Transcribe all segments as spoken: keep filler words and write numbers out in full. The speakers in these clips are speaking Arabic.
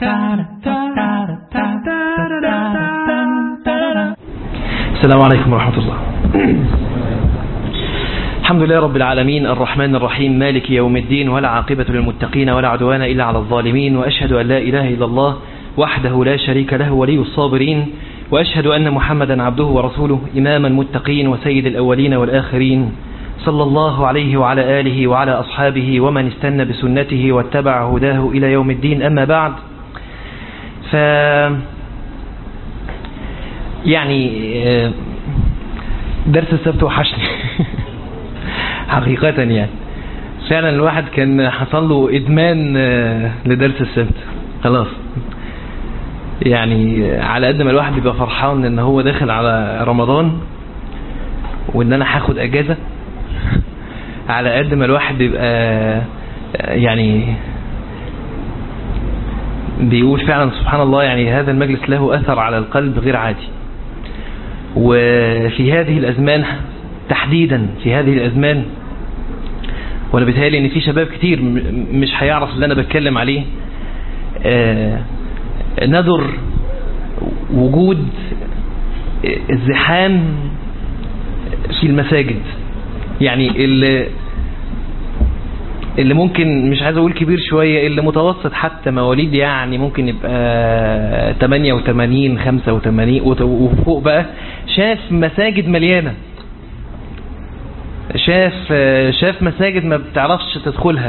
السلام عليكم ورحمة الله. الحمد لله رب العالمين الرحمن الرحيم مالك يوم الدين، ولا عاقبة للمتقين ولا عدوان إلا على الظالمين، وأشهد أن لا إله إلا الله وحده لا شريك له ولي الصابرين، وأشهد أن محمدا عبده ورسوله إمام المتقين وسيد الأولين والآخرين، صلى الله عليه وعلى آله وعلى أصحابه ومن استنى بسنته واتبع هداه إلى يوم الدين. أما بعد، ف يعني درس السبت وحشني حقيقة. يعني فعلا الواحد كان حصل له إدمان لدرس السبت خلاص. يعني على قد ما الواحد بيبقى فرحان ان هو داخل على رمضان وان انا هاخد اجازة، على قد ما الواحد بيبقى يعني بيقول فعلا سبحان الله، يعني هذا المجلس له اثر على القلب غير عادي. وفي هذه الازمان تحديدا، في هذه الازمان، وانا بيتهيألي ان في شباب كتير مش هيعرف اللي انا بتكلم عليه، آه نذر وجود الزحام في المساجد. يعني اللي اللي ممكن، مش عايز اقول كبير شوية، اللي متوسط حتى مواليد، يعني ممكن يبقى ثمانية وثمانين خمسة وثمانين وفوق بقى، شاف مساجد مليانة، شاف شاف مساجد ما بتعرفش تدخلها.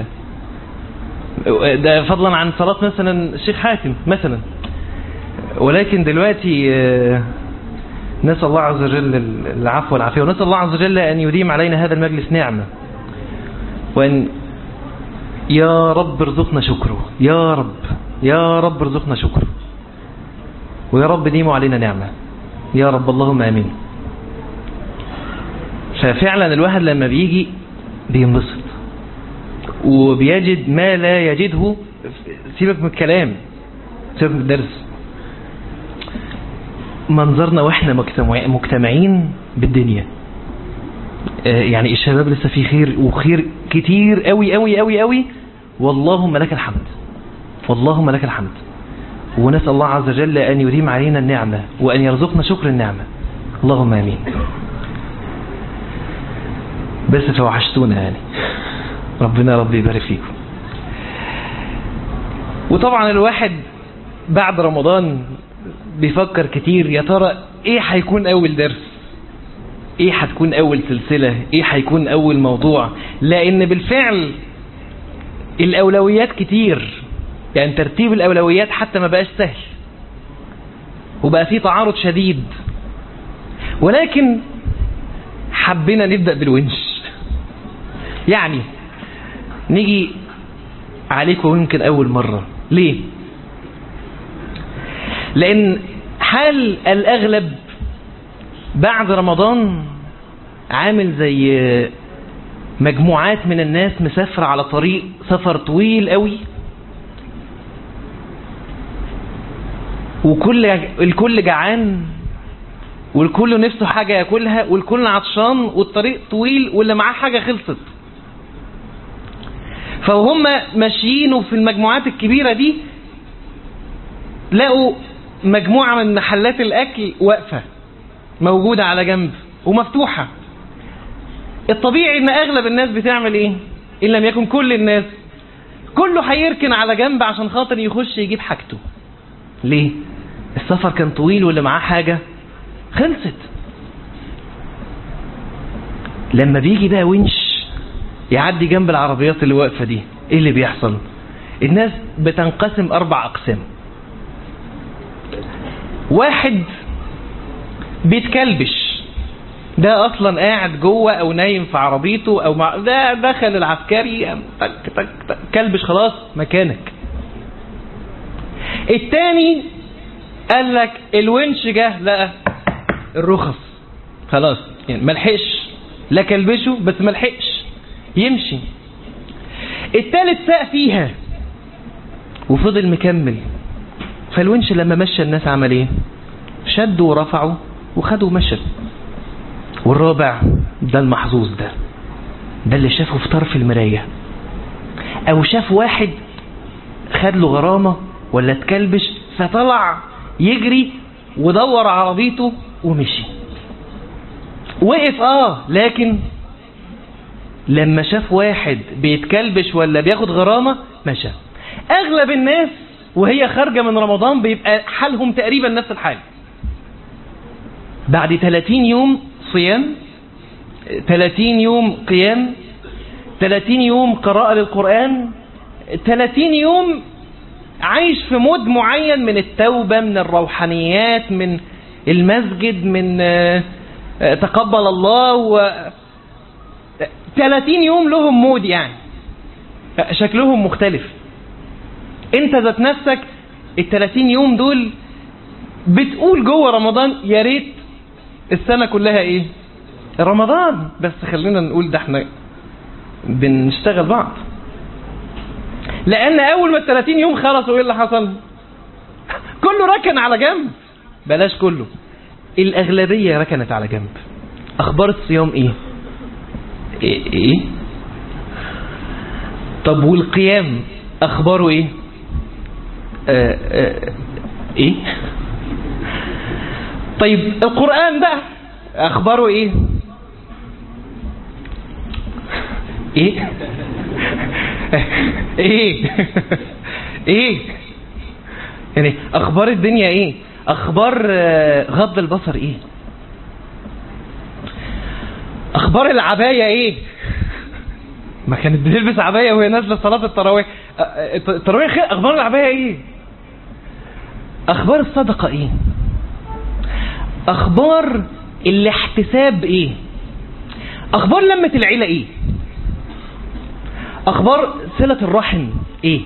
ده فضلا عن صلاة مثلا الشيخ حاتم مثلا. ولكن دلوقتي نسأل الله عز وجل العفو والعافية، ونسأل الله عز وجل أن يديم علينا هذا المجلس نعمة، وأن يا رب ارزقنا شكره، يا رب يا رب ارزقنا شكره، ويا رب ديموا علينا نعمة يا رب، اللهم آمين. ففعلا الواحد لما بيجي بينبسط وبيجد ما لا يجده. سيبك من الكلام، سيبك من الدرس، منظرنا واحنا مجتمعين بالدنيا. يعني الشباب لسه في خير، وخير كتير قوي قوي قوي قوي، واللهم لك الحمد، واللهم لك الحمد. ونسأل الله عز وجل أن يديم علينا النعمة وأن يرزقنا شكر النعمة، اللهم آمين. بس فوحشتونا يعني، ربنا ربي يبارك فيكم. وطبعا الواحد بعد رمضان بيفكر كتير، يا ترى ايه هيكون اول درس، ايه هتكون اول سلسلة، ايه هيكون اول موضوع. لان بالفعل الاولويات كتير، يعني ترتيب الاولويات حتى ما بقاش سهل، وبقى فيه تعارض شديد. ولكن حبينا نبدأ بالونش، يعني نيجي عليكم يمكن اول مرة. ليه؟ لان حال الاغلب بعد رمضان عامل زي مجموعات من الناس مسافرة على طريق سفر طويل قوي، وكل الكل جعان، والكل نفسه حاجة ياكلها، والكل عطشان، والطريق طويل، واللي معاه حاجة خلصت. فهم ماشيين في المجموعات الكبيرة دي، لقوا مجموعة من محلات الأكل واقفة موجودة على جنب ومفتوحة. الطبيعي ان اغلب الناس بتعمل ايه؟ ان لم يكن كل الناس، كله هيركن على جنب عشان خاطر يخش يجيب حاجته. ليه؟ السفر كان طويل واللي معاه حاجة خلصت. لما بيجي بقى ونش يعدي جنب العربيات اللي واقفة دي، ايه اللي بيحصل؟ الناس بتنقسم اربع اقسام. واحد بيتكلبش، ده اصلا قاعد جوه او نايم في عربيته، او مع ده دخل العسكري تك تك تك كلبش خلاص مكانك. التاني قال لك الونش جه لقى الرخص خلاص، يعني ملحقش، لا كلبشه بس ملحقش يمشي. التالت ساق فيها وفضل مكمل. فالونش لما مشى الناس عمل ايه؟ شدوا ورفعوا وخدوا مشى. والرابع ده المحظوظ، ده ده اللي شافه في طرف المراية، او شاف واحد خد له غرامة ولا اتكلبش، فطلع يجري ودور عربيته ومشي. وقف اه لكن لما شاف واحد بيتكلبش ولا بياخد غرامة مشى. اغلب الناس وهي خارجة من رمضان بيبقى حالهم تقريبا نفس الحال. بعد ثلاثين يوم صيام، ثلاثين يوم قيام، ثلاثين يوم قراءة للقرآن، ثلاثين يوم عايش في مود معين من التوبة، من الروحانيات، من المسجد، من تقبل الله، و ثلاثين يوم لهم مود يعني شكلهم مختلف. انت ذات نفسك الثلاثين يوم دول بتقول جوه رمضان يا ريت السنة كلها ايه رمضان، بس خلينا نقول ده احنا بنشتغل بعض. لان اول ما الثلاثين يوم خلصوا ايه اللي حصل؟ كله ركن على جنب. بلاش كله، الاغلبية ركنت على جنب. اخبار الصيام ايه ايه, إيه؟ طب والقيام اخباره ايه آه آه ايه طيب القرآن بقى اخباره ايه ايه ايه ايه يعني اخبار الدنيا ايه؟ اخبار غض البصر ايه؟ اخبار العباية ايه؟ ما كانت بتلبس عباية وهي نازلة صلاة التراويح. التراويح خير، اخبار العباية ايه؟ اخبار الصدقة ايه؟ اخبار الاحتساب ايه؟ اخبار لمة العيلة ايه؟ اخبار صلة الرحم ايه؟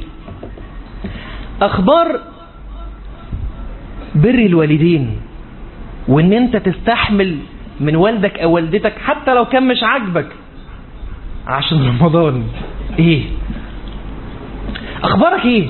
اخبار بر الوالدين، وان انت تستحمل من والدك او والدتك حتى لو كان مش عاجبك عشان رمضان ايه؟ اخبارك ايه؟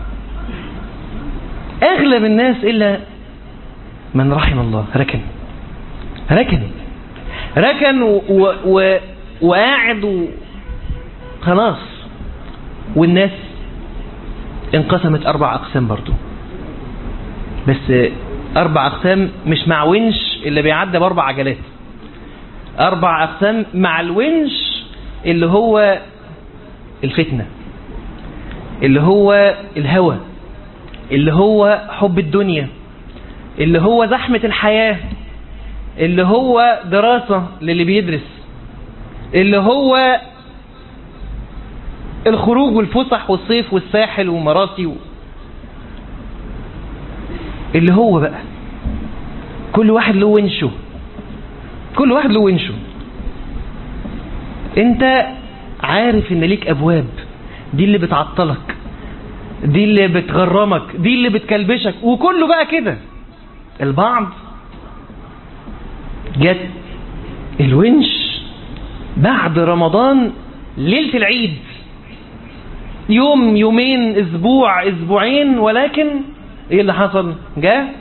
اغلب الناس الا من رحم الله ركن ركن ركن و... و... وقاعد خلاص. والناس انقسمت اربع اقسام برضو، بس اربع اقسام مش مع ونش اللي بيعدي باربع عجلات، اربع اقسام مع الونش اللي هو الفتنة، اللي هو الهوى، اللي هو حب الدنيا، اللي هو زحمة الحياة، اللي هو دراسة للي بيدرس، اللي هو الخروج والفسح والصيف والساحل ومراسي و... اللي هو بقى كل واحد له ونشه، كل واحد له ونشه. انت عارف ان ليك ابواب، دي اللي بتعطلك، دي اللي بتغرمك، دي اللي بتكلبشك، وكله بقى كده. البعض جت الونش بعد رمضان ليلة العيد، يوم يومين اسبوع اسبوعين، ولكن ايه اللي حصل؟ جاء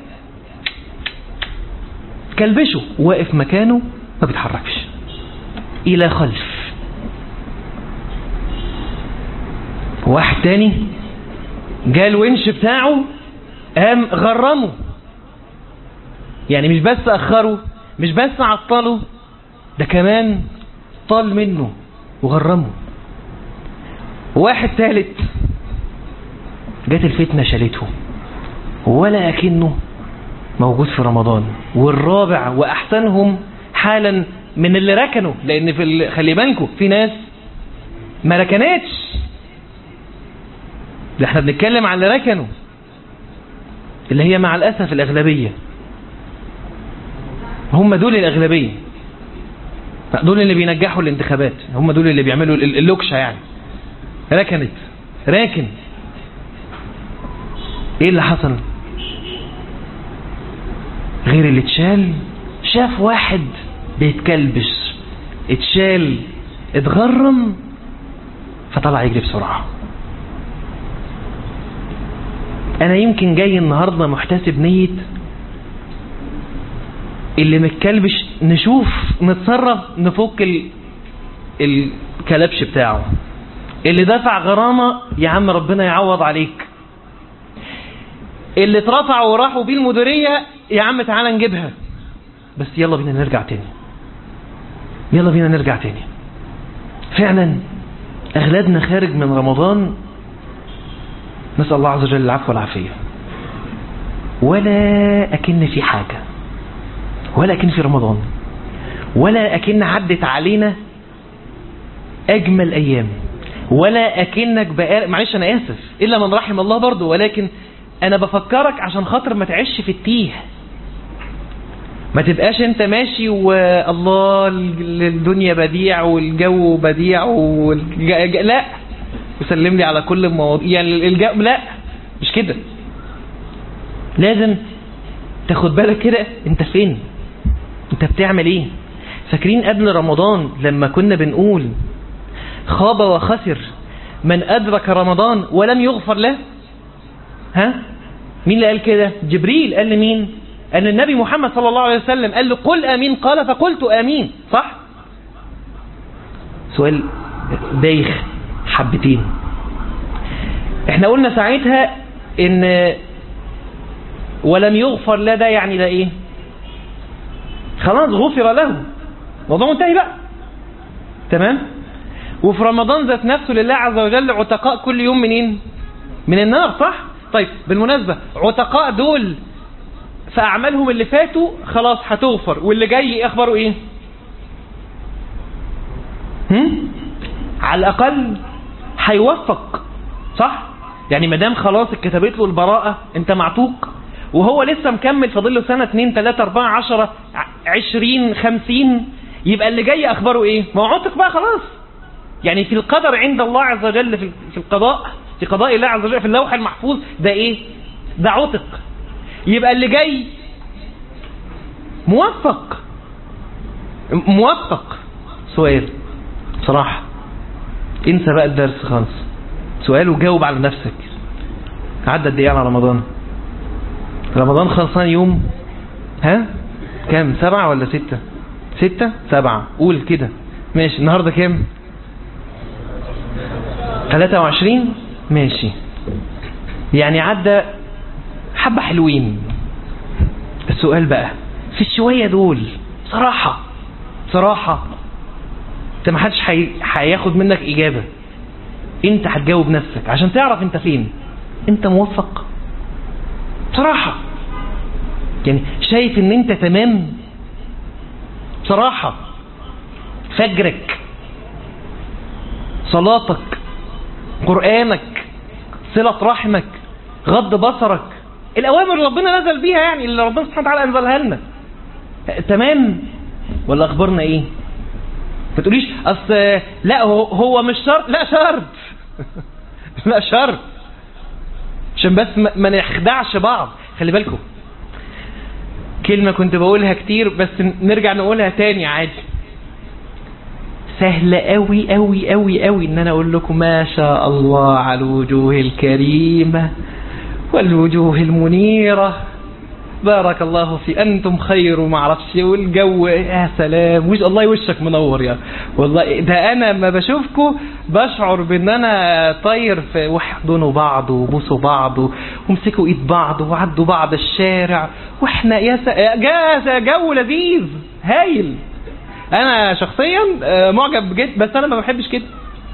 كلبشه واقف مكانه ما بيتحركش الى خلف. واحد تاني جاء الونش بتاعه قام غرمه، يعني مش بس اخره، مش بس عطله، ده كمان طال منه وغرمه. واحد ثالث جات الفتنة شالته ولا أكنه موجود في رمضان. والرابع وأحسنهم حالا من اللي ركنوا، لأن في خلي بالكم في ناس ما ركنتش، ده احنا بنتكلم عن اللي ركنوا، اللي هي مع الأسف الأغلبية. هم دول الأغلبية، دول اللي بينجحوا الانتخابات، هم دول اللي بيعملوا اللوكشة يعني. ركنت راكن. ايه اللي حصل؟ غير اللي اتشال، شاف واحد بيتكلبش، اتشال اتغرم فطلع يجري بسرعة. انا يمكن جاي النهاردة محتسب نية اللي متكلبش نشوف نتصرف نفك ال... الكلبش بتاعه. اللي دفع غرامة يا عم ربنا يعوض عليك. اللي اترفعوا وراحوا بيه المديرية يا عم تعالى نجيبها، بس يلا بينا نرجع تاني، يلا بينا نرجع تاني. فعلا أغلبنا خارج من رمضان نسأل الله عز وجل العفو والعافية، ولا أكن في حاجة، ولا أكن في رمضان، ولا أكن عدت علينا أجمل أيام، ولا أكنك بقى. معلش أنا آسف إلا من رحم الله برضو، ولكن أنا بفكرك عشان خاطر ما تعيش في التيه، ما تبقاش أنت ماشي والله الدنيا بديع والجو بديع والج... لا وسلم لي على كل المواضيع يعني الجو، لا مش كده. لازم تاخد بالك كده انت فين، انت بتعمل ايه. فاكرين قبل رمضان لما كنا بنقول خاب وخسر من أدرك رمضان ولم يغفر له؟ ها مين اللي قال كده؟ جبريل قال لمين؟ قال النبي محمد صلى الله عليه وسلم، قال له قل آمين، قال فقلت آمين. صح؟ سؤال بايخ حبتين. احنا قلنا ساعتها ان ولم يغفر له ده يعني ده ايه؟ خلاص غفر له، موضوع منتهي بقى، تمام. وفي رمضان ذات نفسه لله عز وجل عتقاء كل يوم منين؟ من النار، صح؟ طيب بالمناسبة عتقاء دول في أعمالهم اللي فاتوا خلاص هتغفر، واللي جاي أخبره إيه؟ هم؟ على الأقل هيوفق، صح؟ يعني مدام خلاص اتكتبت له البراءة أنت معتوق، وهو لسه مكمل فاضل له سنة اتنين تلاتة اربعة عشرة عشرين خمسين، يبقى اللي جاي أخبره إيه؟ ما هو عتق بقى خلاص. يعني في القدر عند الله عز وجل، في القضاء، في قضاء الله عز وجل في اللوح المحفوظ ده إيه؟ ده عتق. يبقى اللي جاي موفق، موفق. سؤال صراحة، انسى بقى الدرس خالص، سؤال وجاوب على نفسك. عدى قد ايه على رمضان؟ رمضان خلصان يوم ها كام؟ سبعة ولا ستة؟ ستة سبعة قول كده ماشي. النهاردة كام؟ ثلاثة وعشرين ماشي، يعني عدى حبة حلوين. السؤال بقى في الشوية دول صراحة صراحة انت ما حدش هياخد منك اجابة، انت هتجاوب نفسك عشان تعرف انت فين. انت موفق صراحة؟ يعني شايف ان انت تمام صراحة؟ فجرك، صلاتك، قرآنك، صلة رحمك، غض بصرك، الأوامر اللي ربنا نزل بيها، يعني اللي ربنا سبحانه وتعالى أنزلها لنا، تمام ولا أخبرنا إيه؟ ما تقوليش أصل لا هو, هو مش شرط. لا شرط لا شرط، عشان بس ما نخدعش بعض. خلي بالكم كلمة كنت بقولها كتير بس نرجع نقولها تاني عادي. سهل قوي قوي قوي قوي ان انا اقول لكم ما شاء الله على الوجوه الكريمة والوجوه المنيرة، بارك الله في انتم خير وما اعرفش، والجو يا سلام، وش الله يوشك منور يا والله. ده انا ما بشوفكم بشعر بان انا طاير في، واحضنوا بعض وبوسوا بعض وامسكوا ايد بعض وعدوا بعض الشارع، واحنا يا جا جو لذيذ هايل. انا شخصيا معجب جدا، بس انا ما بحبش كده.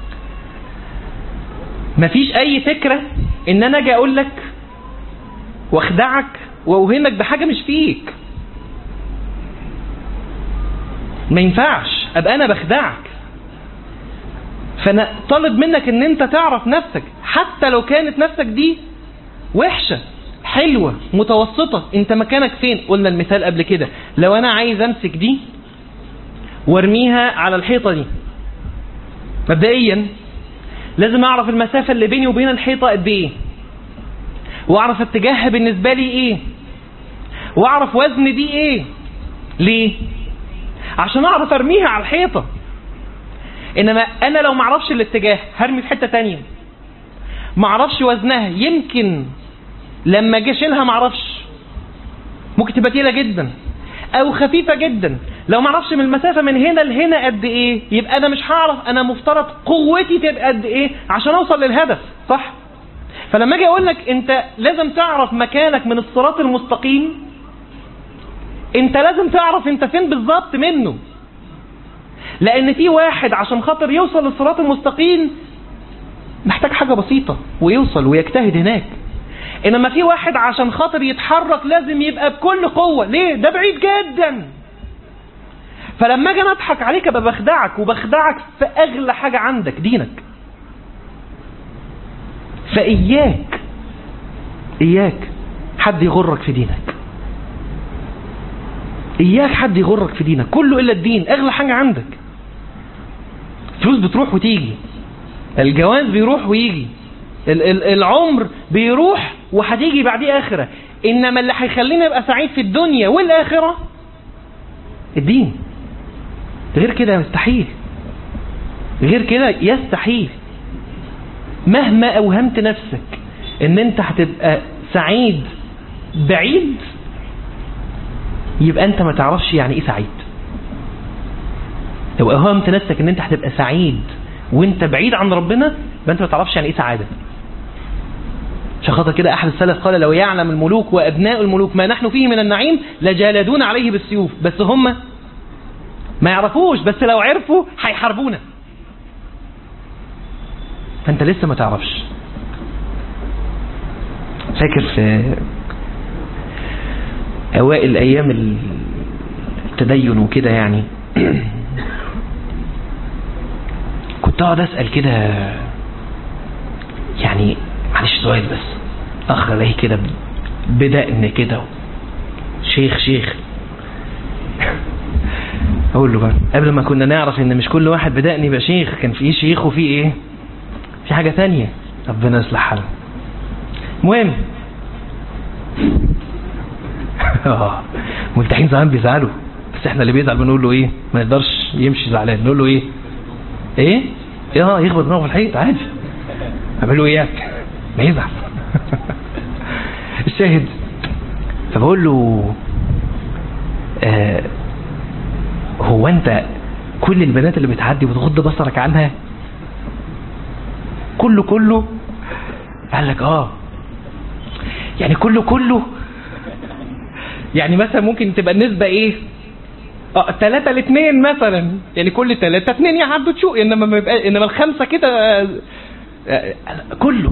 مفيش اي فكرة ان انا اجي اقول لك واخدعك واوهمك بحاجة مش فيك. ما ينفعش ابقى انا بخدعك. فانا طالب منك ان انت تعرف نفسك، حتى لو كانت نفسك دي وحشة حلوة متوسطة، انت مكانك فين؟ قلنا المثال قبل كده، لو انا عايز امسك دي وارميها على الحيطة دي، مبدئيا لازم اعرف المسافة اللي بيني وبين الحيطة قد ايه، واعرف اتجاهها بالنسبة لي ايه، واعرف وزن دي ايه. ليه؟ عشان اعرف ارميها على الحيطة. انما انا لو معرفش الاتجاه هرمي في حتة تانية، معرفش وزنها، يمكن لما اجي اشيلها معرفش، ممكن تبقى تقيلة جدا او خفيفة جدا. لو معرفش من المسافة من هنا لهنا قد ايه، يبقى انا مش هعرف انا مفترض قوتي تبقى قد ايه عشان اوصل للهدف، صح؟ فلما اجي اقول لك انت لازم تعرف مكانك من الصراط المستقيم، انت لازم تعرف انت فين بالظبط منه. لان في واحد عشان خاطر يوصل للصراط المستقيم محتاج حاجة بسيطة ويوصل ويجتهد هناك. انما في واحد عشان خاطر يتحرك لازم يبقى بكل قوة. ليه؟ ده بعيد جدا. فلما اجي اضحك عليك ابقى بخدعك، وبخدعك في اغلى حاجة عندك، دينك. فاياك اياك حد يغرك في دينك، اياك حد يغرك في دينك. كله الا الدين اغلى حاجة عندك. فلوس بتروح وتيجي، الجواز بيروح ويجي، العمر بيروح وهتيجي بعديه آخرة. إنما اللي هيخلينا يبقى سعيد في الدنيا والآخرة الدين. غير كده يستحيل، غير كده يستحيل. مهما أوهمت نفسك إن أنت هتبقى سعيد بعيد، يبقى أنت ما تعرفش يعني إيه سعيد. لو أوهمت نفسك إن أنت هتبقى سعيد وأنت بعيد عن ربنا، يبقى أنت ما تعرفش يعني إيه سعادة. عشان خاطر كده أحد السلف قال: لو يعلم الملوك وأبناء الملوك ما نحن فيه من النعيم لجالدون عليه بالسيوف. بس هم ما يعرفوش، بس لو عرفوا هيحاربونا. فأنت لسه ما تعرفش. فاكر في أوائل أيام التدين وكده يعني كنت أقعد أسأل كده، يعني معلش سؤال بس، أخ عليه كده بدأن كده شيخ شيخ أقول له بقى قبل ما كنا نعرف إن مش كل واحد بدأن يبقى شيخ، كان في شيخ وفي إيه، في حاجة تانية. ربنا يصلح حالنا. مهم اه ملتحين زمان بيزعلوا، بس احنا اللي بيزعل بنقول له ايه؟ ما نقدرش يمشي زعلان، نقول له ايه؟ ايه؟ اه يخبط دماغه في الحيط عادي. اعمل له اياك ما يزعل. الشاهد، فبقول له آه هو انت كل البنات اللي بتعدي بتغض بصرك عنها؟ كله كله؟ قال لك اه يعني كله كله يعني مثلا ممكن تبقى النسبة ايه؟ اه تلاتة لاثنين مثلا، يعني كل تلاتة اتنين يعدوا تشوق، انما ما يبقى انما الخمسة كده آه آه كله.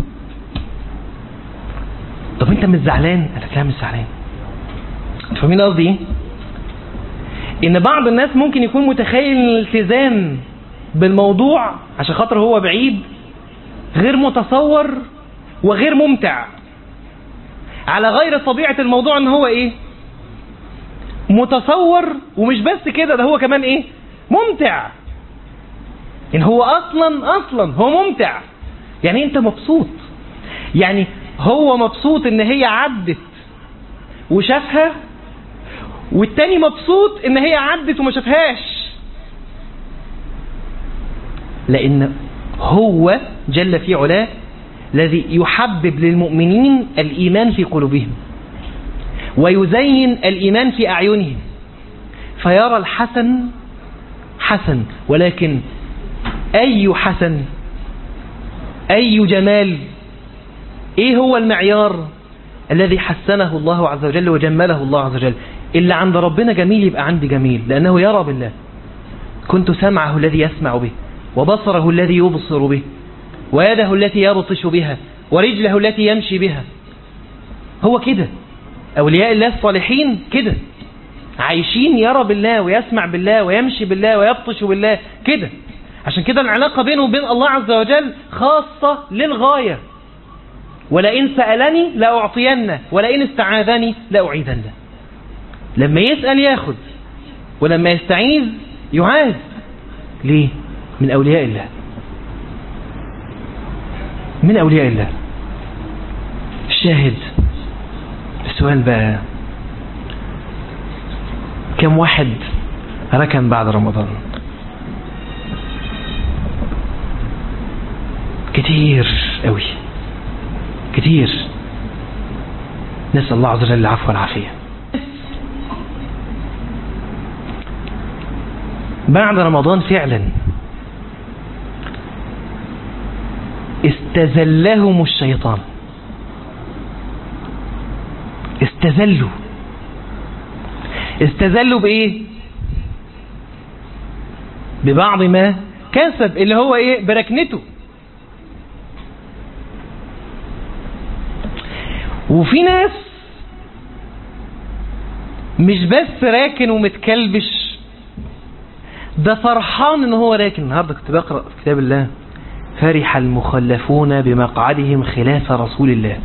طب انت مش زعلان؟ قال لك لا مش زعلان. فاهمين قصدي ايه؟ ان بعض الناس ممكن يكون متخيل الالتزام بالموضوع عشان خاطر هو بعيد غير متصور وغير ممتع، على غير طبيعة الموضوع. ان هو ايه؟ متصور، ومش بس كده، ده هو كمان ايه؟ ممتع. ان هو اصلا اصلا هو ممتع، يعني انت مبسوط، يعني هو مبسوط ان هي عدت وشافها، والتاني مبسوط ان هي عدت وما شافهاش، لان هو جل في علاه الذي يحبب للمؤمنين الإيمان في قلوبهم ويزين الإيمان في أعينهم، فيرى الحسن حسن، ولكن أي حسن، أي جمال، إيه هو المعيار الذي حسنه الله عز وجل وجمله الله عز وجل؟ اللي عند ربنا جميل يبقى عندي جميل، لأنه يرى بالله. كنت سمعه الذي يسمع به، وبصره الذي يبصر به، ويده التي يبطش بها، ورجله التي يمشي بها. هو كده أولياء الله الصالحين، كده عايشين يرى بالله ويسمع بالله ويمشي بالله ويبطش بالله كده. عشان كده العلاقة بينه وبين الله عز وجل خاصة للغاية. ولئن سألني لأعطينه، ولئن استعاذني لأعيذنه. لما يسأل ياخد، ولما يستعيذ يعاذ. ليه؟ من أولياء الله، من أولياء الله. الشاهد، السؤال بقى، كم واحد ركن بعد رمضان؟ كتير قوي، كتير. نسأل الله عز وجل العفو والعافية. بعد رمضان فعلا استزلهم الشيطان. استذلوا. استذلوا بايه؟ ببعض ما كسب، اللي هو ايه؟ بركنته. وفي ناس مش بس راكن ومتكلبش، ده فرحان ان هو راكن. النهارده كنت بقرأ في كتاب الله: فرح المخلفون بمقعدهم خلاف رسول الله.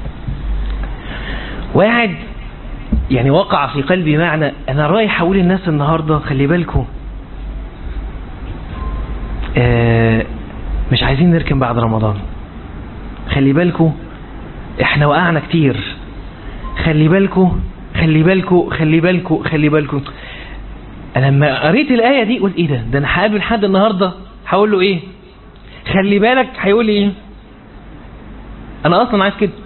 وقاعد يعني وقع في قلبي معنى، انا رايح اقول للناس النهارده خلي بالكم آه مش عايزين نركن بعد رمضان، خلي بالكم احنا وقعنا كتير، خلي بالكم خلي بالكم خلي بالكم خلي بالكم. انا لما قريت الايه دي قلت ايه ده ده انا هقابل حد النهارده هقول له ايه؟ خلي بالك. هيقول لي ايه؟ انا اصلا عايز كده.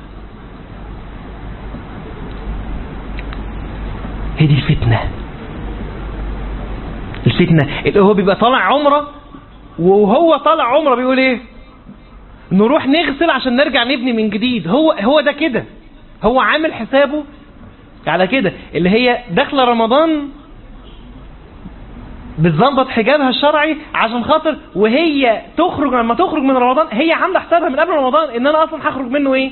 هي دي الفتنه. الفتنه اللي هو بيبقى طالع عمره، وهو طالع عمره بيقول ايه؟ نروح نغسل عشان نرجع نبني من جديد. هو هو ده كده، هو عامل حسابه على كده. اللي هي داخله رمضان بتظبط حجابها الشرعي عشان خاطر وهي تخرج، لما تخرج من رمضان هي عامله حسابها من قبل رمضان ان انا اصلا هخرج منه ايه؟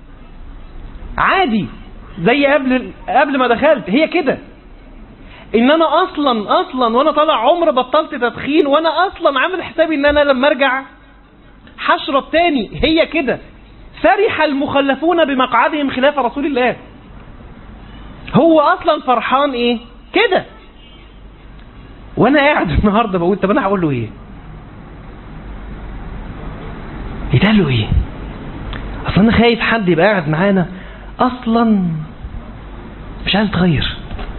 عادي زي قبل قبل ما دخلت. هي كده ان انا اصلا اصلا وانا طالع عمره بطلت تدخين، وانا اصلا عامل حسابي ان انا لما ارجع هشرب تاني. هي كده. فرح المخلفون بمقعدهم خلاف رسول الله. هو اصلا فرحان ايه كده. وانا قاعد النهارده بقول طب انا هقول له ايه؟ يتقال له ايه؟ اصلا انا خايف حد يبقى قاعد معانا اصلا مش عايز يتغير،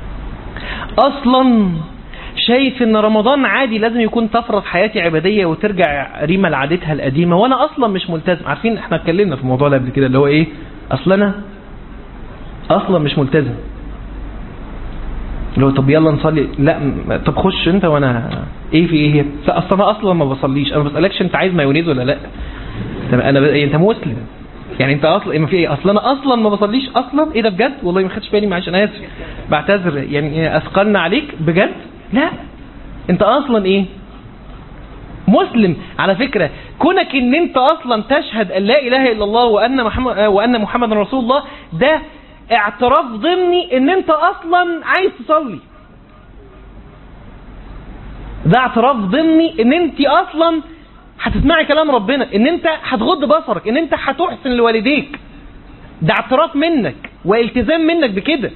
اصلا شايف ان رمضان عادي لازم يكون طفره في حياتي عباديه وترجع ريما لعادتها القديمه، وانا اصلا مش ملتزم. عارفين احنا اتكلمنا في الموضوع ده قبل كده اللي هو ايه؟ اصلا انا اصلا مش ملتزم. اللي هو طب يلا نصلي، لا طب خش انت وانا ايه في ايه؟ اصلا انا اصلا ما بصليش. انا ما بسالكش انت عايز مايونيز ولا لا. انا ب... انت مسلم يعني انت اصلا ما في ايه؟ اصلا انا اصلا ما بصليش اصلا. ايه ده بجد؟ والله ما خدتش بالي، معلش انا اسف بعتذر يعني اثقلنا عليك بجد. لا انت اصلا ايه؟ مسلم. على فكرة كونك ان انت اصلا تشهد ان لا اله الا الله وان محمد وان محمد رسول الله، ده اعتراف ضمني ان انت اصلا عايز تصلي. ده اعتراف ضمني ان انت اصلا هتسمعي كلام ربنا، ان انت هتغض بصرك، ان انت هتحسن لوالديك. ده اعتراف منك والتزام منك بكده.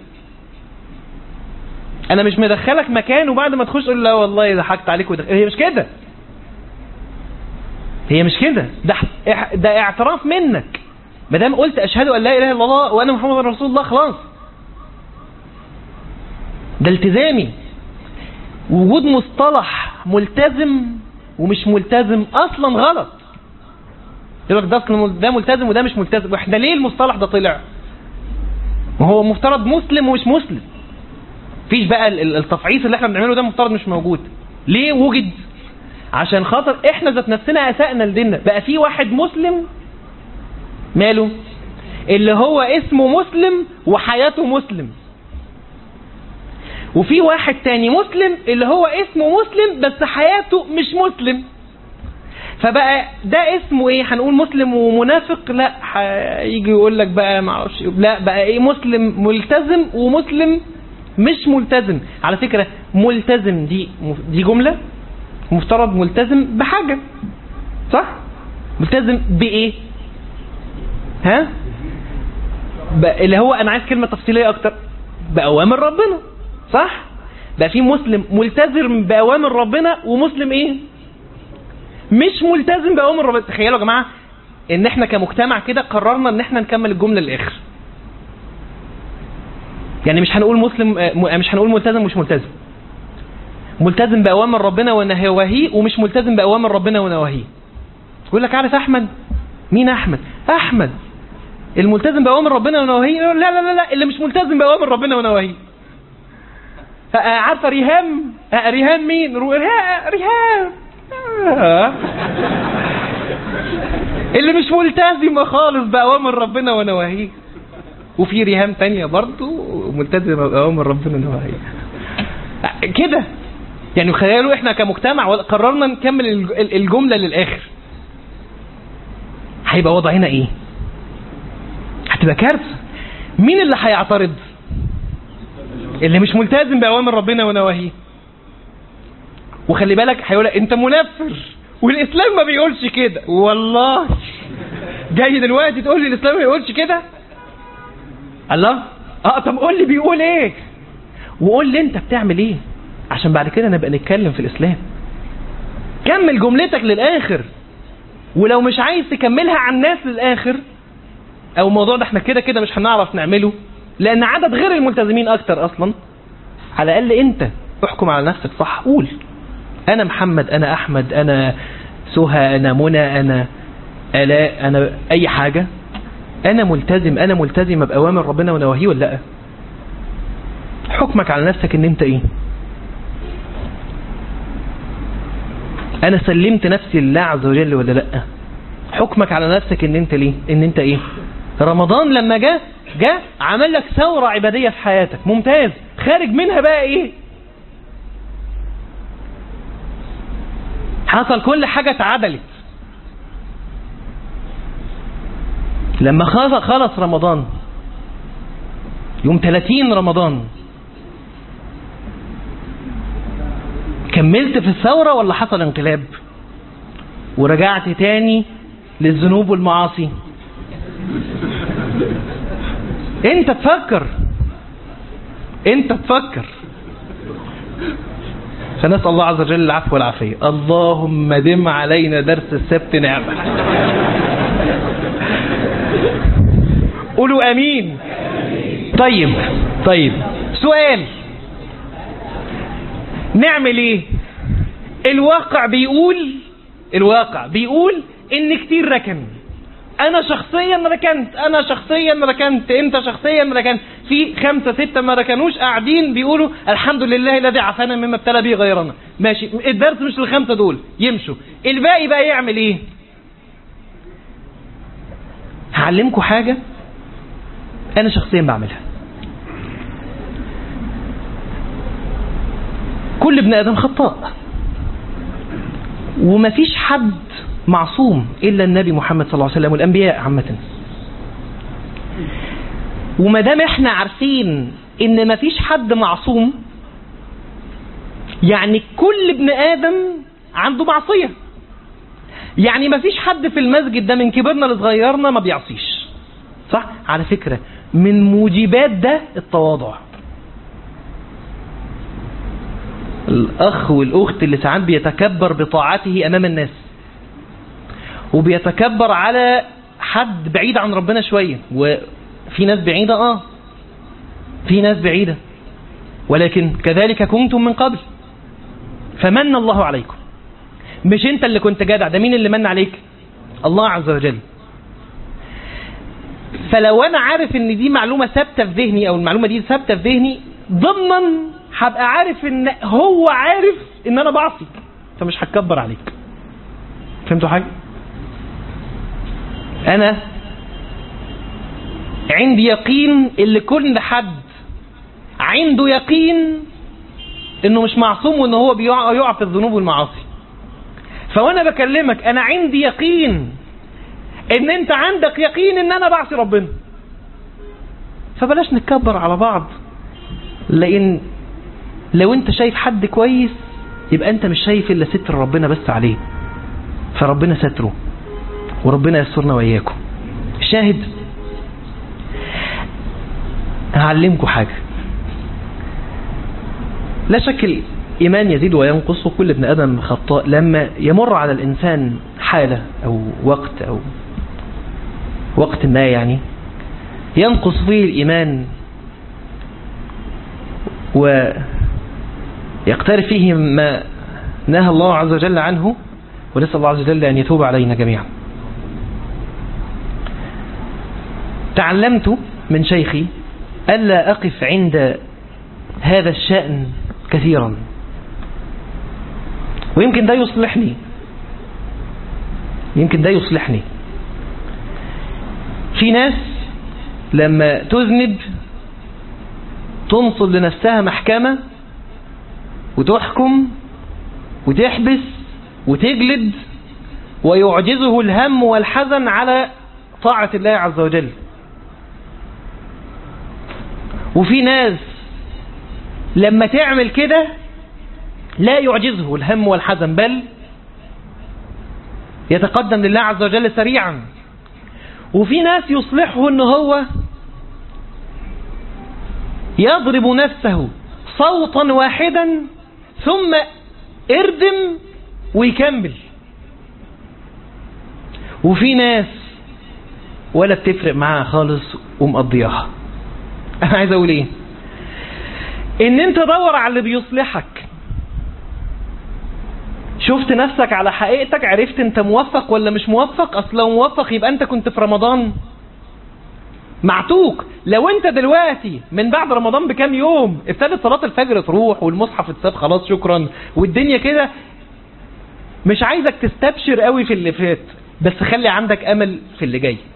انا مش مدخلك مكان وبعد ما تخش تقول لا والله ضحكت عليك ودخل. هي مش كده. هي مش كده. ده ده اعتراف منك. ما دام قلت اشهد ان لا اله الا الله وانا محمد رسول الله خلاص. ده التزامي. وجود مصطلح ملتزم ومش ملتزم اصلا غلط. يقول لك ده ده ملتزم وده مش ملتزم. واحنا ليه المصطلح ده طلع؟ ما هو مفترض مسلم ومش مسلم. فيش بقى التفعيص اللي احنا بنعمله ده مفترض مش موجود. ليه وجد؟ عشان خاطر احنا ذات نفسنا اسأنا لديننا. بقى في واحد مسلم ماله اللي هو اسمه مسلم وحياته مسلم، وفي واحد تاني مسلم اللي هو اسمه مسلم بس حياته مش مسلم. فبقى ده اسمه ايه؟ هنقول مسلم ومنافق؟ لا، هيجي يقول لك بقى معرفش. لا بقى ايه؟ مسلم ملتزم ومسلم مش ملتزم. على فكرة ملتزم دي دي جملة مفترض ملتزم بحاجة، صح؟ ملتزم بايه؟ ها؟ اللي هو انا عايز كلمة تفصيلية اكتر، بأوامر ربنا، صح؟ بقى في مسلم ملتزم بأوامر ربنا ومسلم ايه؟ مش ملتزم بأوامر ربنا. تخيلوا يا جماعة ان احنا كمجتمع كده قررنا ان احنا نكمل الجملة للآخر. يعني مش هنقول مسلم، مش هنقول ملتزم ومش ملتزم. ملتزم بأوامر ربنا ونواهيه ومش ملتزم بأوامر ربنا ونواهيه. يقول لك عارف احمد؟ مين احمد؟ احمد الملتزم بأوامر ربنا ونواهيه. لا لا لا لا اللي مش ملتزم بأوامر ربنا ونواهيه. عارفه ريهام؟ ريهام مين؟ ريهام اللي مش ملتزمه خالص بأوامر ربنا ونواهيه. وفي ريهام تانية برضو ملتزمة بأوامر ربنا نواهي كده. يعني خيالوا احنا كمجتمع قررنا نكمل الجملة للآخر، هيبقى وضعنا ايه؟ هتبقى كارثة. مين اللي هيعترض؟ اللي مش ملتزم بأوامر ربنا ونواهيه. وخلي بالك هيقول انت منفر والإسلام ما بيقولش كده. والله جاي دلوقتي تقول لي الإسلام ما بيقولش كده؟ الله، اه طب قول لي بيقول ايه، وقول لي انت بتعمل ايه، عشان بعد كده نبقى نتكلم في الإسلام. كمل جملتك للآخر، ولو مش عايز تكملها عن الناس للآخر، او الموضوع ده احنا كده كده مش هنعرف نعمله لان عدد غير الملتزمين اكتر اصلا، على الاقل انت احكم على نفسك صح. قول انا محمد، انا احمد، انا سهى، انا منى، انا الاء، انا اي حاجة، انا ملتزم، انا ملتزمة باوامر ربنا ونواهيه ولا لا؟ حكمك على نفسك ان انت ايه؟ انا سلمت نفسي لله عز وجل ولا لا؟ حكمك على نفسك ان انت ليه ان انت ايه؟ رمضان لما جاء جاء عمل لك ثورة عبادية في حياتك، ممتاز. خارج منها بقى ايه؟ حصل كل حاجة اتعدلت. لما خلص رمضان يوم ثلاثين رمضان، كملت في الثورة ولا حصل انقلاب ورجعت تاني للذنوب والمعاصي؟ انت تفكر، انت تفكر. فنسأل الله عز وجل العفو والعافية. اللهم دم علينا درس السبت نعمة. قولوا امين. طيب طيب سؤال، نعمل ايه؟ الواقع بيقول الواقع بيقول ان كتير ركن. انا شخصيا ركنت، انا شخصيا ركنت، انت شخصيا ركنت، في خمسة ستة ما ركنوش قاعدين بيقولوا الحمد لله الذي عافانا مما ابتلى به غيرنا. ماشي، الدرس مش للخمسة دول، يمشوا. الباقي بقى يعمل ايه؟ هعلمكم حاجة انا شخصيا بعملها. كل ابن ادم خطاء، ومفيش حد معصوم إلا النبي محمد صلى الله عليه وسلم والأنبياء عامة. وما دام احنا عارفين ان مفيش حد معصوم، يعني كل ابن آدم عنده معصية. يعني مفيش حد في المسجد ده من كبرنا لصغيرنا ما بيعصيش، صح؟ على فكرة من موجبات ده التواضع. الأخ والأخت اللي ساعات بيتكبر بطاعته أمام الناس، وبيتكبر على حد بعيد عن ربنا شوية، وفي ناس بعيدة اه في ناس بعيدة، ولكن كذلك كنتم من قبل فمن الله عليكم. مش انت اللي كنت جدع، ده مين اللي من عليك؟ الله عز وجل. فلو انا عارف ان دي معلومة ثابتة في ذهني، او المعلومة دي ثابتة في ذهني، ضمنا هبقى عارف ان هو عارف ان انا بعصي، فمش هتكبر عليك. فهمتوا حاجة؟ انا عندي يقين اللي كل حد عنده يقين انه مش معصوم، وانه هو بيقع في الذنوب والمعاصي. فوانا بكلمك انا عندي يقين ان انت عندك يقين ان انا بعصي ربنا. فبلاش نتكبر على بعض، لان لو انت شايف حد كويس يبقى انت مش شايف الا ستر ربنا بس عليه، فربنا ستره وربنا يسترنا وإياكم. شاهد، هعلمكم حاجة. لا شك الإيمان يزيد وينقص، وكل ابن آدم خطاء. لما يمر على الإنسان حالة أو وقت أو وقت ما يعني ينقص فيه الإيمان ويقترب فيه ما نهى الله عز وجل عنه، ونسأل الله عز وجل أن يتوب علينا جميعا. تعلمت من شيخي ألا أقف عند هذا الشأن كثيرا، ويمكن ده يصلحني يمكن ده يصلحني في ناس لما تذنب تنصب لنفسها محكمة وتحكم وتحبس وتجلد، ويعجزه الهم والحزن على طاعة الله عز وجل. وفي ناس لما تعمل كده لا يعجزه الهم والحزن، بل يتقدم لله عز وجل سريعا. وفي ناس يصلحه ان هو يضرب نفسه صوتا واحدا ثم اردم ويكمل. وفي ناس ولا بتفرق معاها خالص ومقضيها. انا عايز اقول ايه؟ ان انت دور على اللي بيصلحك. شفت نفسك على حقيقتك، عرفت انت موفق ولا مش موفق. اصل لو موفق يبقى انت كنت في رمضان معتوق. لو انت دلوقتي من بعد رمضان بكام يوم ابتدت صلاة الفجر تروح والمصحف اتساب خلاص شكرا والدنيا كده، مش عايزك تستبشر قوي في اللي فات، بس خلي عندك امل في اللي جاي.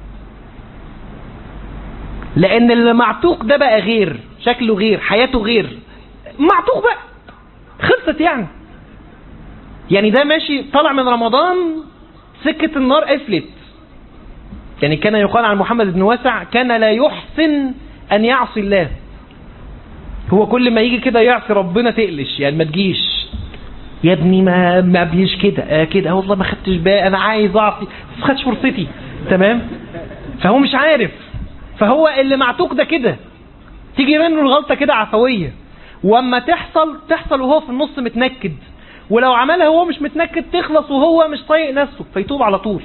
لان اللي معتوق ده بقى غير، شكله غير، حياته غير. معتوق بقى خلصت يعني. يعني ده ماشي طلع من رمضان سكة النار قفلت. يعني كان يقال عن محمد بن واسع كان لا يحسن أن يعصي الله. هو كل ما يجي كده يعصي ربنا تقلش، يعني ما تجيش يا ابني ما ما بيش كده آه كده والله ما خدتش بالي انا عايز اعصي بس ما خدتش فرصتي. تمام. فهو مش عارف. فهو اللي معتوق ده كده تيجي منه الغلطة كده عفوية، واما تحصل تحصل وهو في النص متنكد، ولو عملها وهو مش متنكد تخلص وهو مش طايق نفسه فيتوب على طول.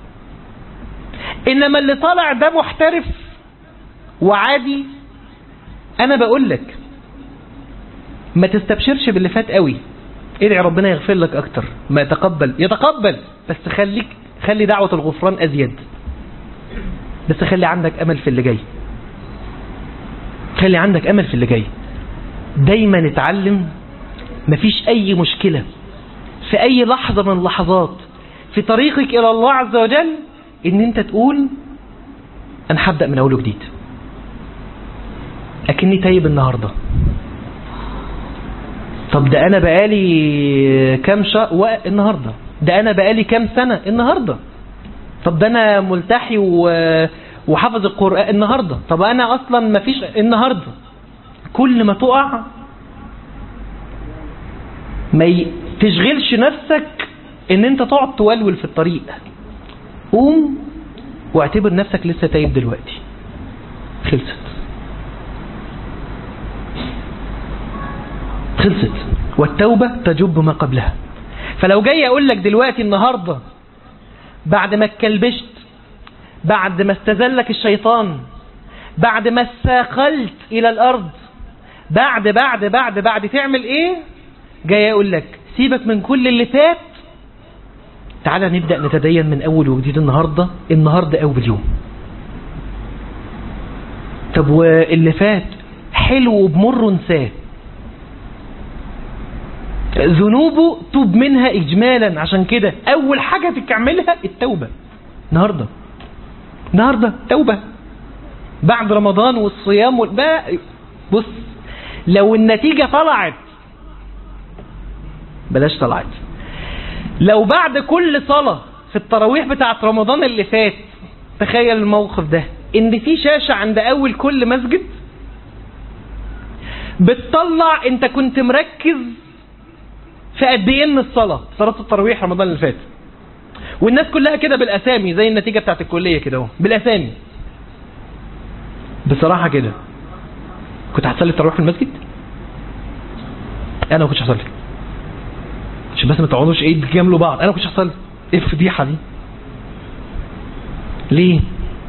انما اللي طالع ده محترف وعادي. انا بقول لك ما تستبشرش باللي فات قوي، ادعي ربنا يغفر لك اكتر. ما يتقبل يتقبل، بس خليك خلي دعوة الغفران ازيد. بس خلي عندك امل في اللي جاي. خلي عندك امل في اللي جاي. دايما اتعلم مفيش اي مشكلة في اي لحظة من اللحظات في طريقك الى الله عز وجل ان انت تقول انا هبدأ من اول وجديد، اكني تايب النهاردة. طب ده انا بقالي كام شهر النهاردة، ده انا بقالي كام سنة النهاردة، طب ده انا ملتحي وحفظ القرآن النهاردة، طب انا اصلا مفيش النهاردة. كل ما تقع ما تشغلش نفسك ان انت تقعد تولول في الطريق. قوم واعتبر نفسك لسه تايب دلوقتي. خلصت خلصت والتوبة تجب ما قبلها. فلو جاي اقول لك دلوقتي النهاردة بعد ما اتكلبشت، بعد ما استزلك الشيطان، بعد ما استاقلت الى الارض، بعد بعد بعد بعد تعمل ايه؟ جاي اقول لك سيبك من كل اللي فات، تعالى نبدأ نتدين من اول وجديد النهاردة. النهاردة اول يوم. طب واللي فات حلو وبمر انساه. ذنوبه توب منها اجمالا. عشان كده اول حاجة تكملها التوبة. النهاردة النهاردة توبة بعد رمضان والصيام والباقي. بص لو النتيجة طلعت، بلاش طلعت، لو بعد كل صلاة في التراويح بتاعت رمضان اللي فات، تخيل الموقف ده، ان في شاشة عند اول كل مسجد بتطلع انت كنت مركز في قد ايه من الصلاة، صلاة التراويح رمضان اللي فات، والناس كلها كده بالاسامي زي النتيجة بتاعت الكلية كده اهو بالاسامي. بصراحة كده كنت هتصلي التراويح في المسجد؟ انا ما كنتش هصلي، عشان بس ما تقعدوش ايه تجاملوا بعض. انا ما كنتش هصلي. ايه الفضيحة دي؟ ليه؟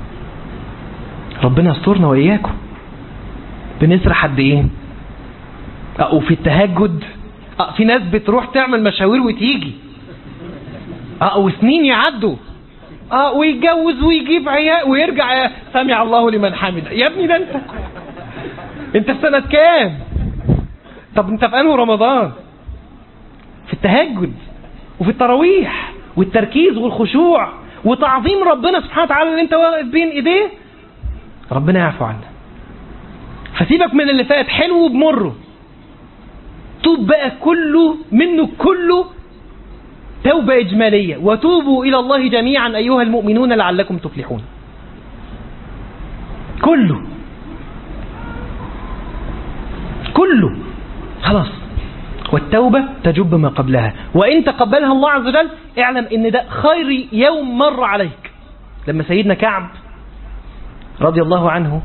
ربنا يسترنا واياكم. بنسرح قد ايه؟ اه وفي التهجد اه في ناس بتروح تعمل مشاوير وتيجي اه وسنين يعدوا اه ويتجوز ويجيب عيال ويرجع سمع الله لمن حمد. يا ابني ده انت انت في سنة كام؟ طب انت في انه رمضان؟ في التهجد وفي التراويح والتركيز والخشوع وتعظيم ربنا سبحانه وتعالى اللي انت واقف بين ايديه. ربنا يعفو عنا. فسيبك من اللي فات، حلو بمره، توب بقى كله منه، كله توبة إجمالية. وتوبوا إلى الله جميعا أيها المؤمنون لعلكم تفلحون. كله كله خلاص. والتوبة تجب ما قبلها، وإن تقبلها الله عز وجل اعلم إن ده خير يوم مر عليك. لما سيدنا كعب رضي الله عنه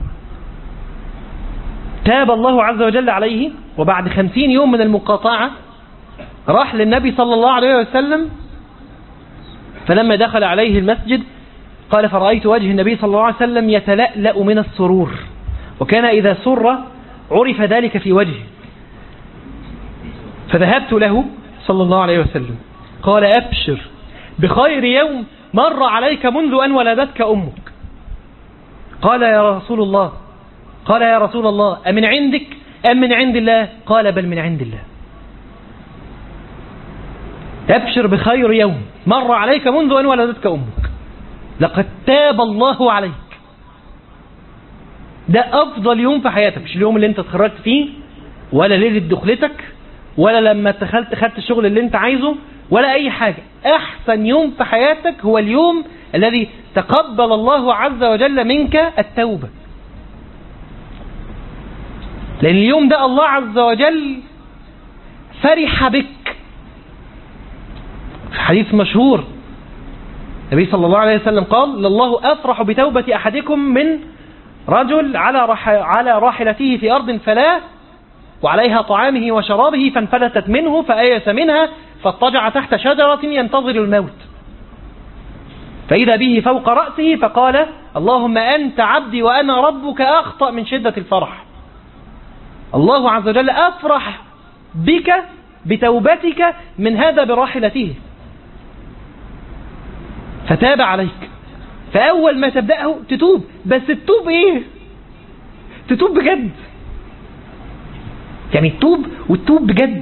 تاب الله عز وجل عليه، وبعد خمسين يوم من المقاطعة راح للنبي صلى الله عليه وسلم، فلما دخل عليه المسجد قال: فرأيت وجه النبي صلى الله عليه وسلم يتلألأ من السرور، وكان إذا سر عرف ذلك في وجهه، فذهبت له صلى الله عليه وسلم. قال: أبشر بخير يوم مر عليك منذ أن ولدتك أمك. قال: يا رسول الله قال يا رسول الله أمن عندك أم من عند الله؟ قال: بل من عند الله. أبشر بخير يوم مر عليك منذ أن ولدتك أمك، لقد تاب الله عليك. ده أفضل يوم في حياتك، مش اليوم اللي انت اتخرجت فيه، ولا ليلة دخلتك، ولا لما دخلت خدت الشغل اللي انت عايزه، ولا أي حاجة. أحسن يوم في حياتك هو اليوم الذي تقبل الله عز وجل منك التوبة، لأن اليوم ده الله عز وجل فرح بك. في حديث مشهور النبي صلى الله عليه وسلم قال: لله أفرح بتوبة أحدكم من رجل على رح على راحلته في أرض فلا وعليها طعامه وشرابه فانفلتت منه فأيس منها فاضطجع تحت شجرة ينتظر الموت، فإذا به فوق رأسه فقال: اللهم أنت عبدي وأنا ربك، أخطأ من شدة الفرح. الله عز وجل أفرح بك بتوبتك من هذا براحلته، فتاب عليك. فأول ما تبدأه تتوب، بس تتوب إيه؟ تتوب بجد، يعني تتوب وتتوب بجد،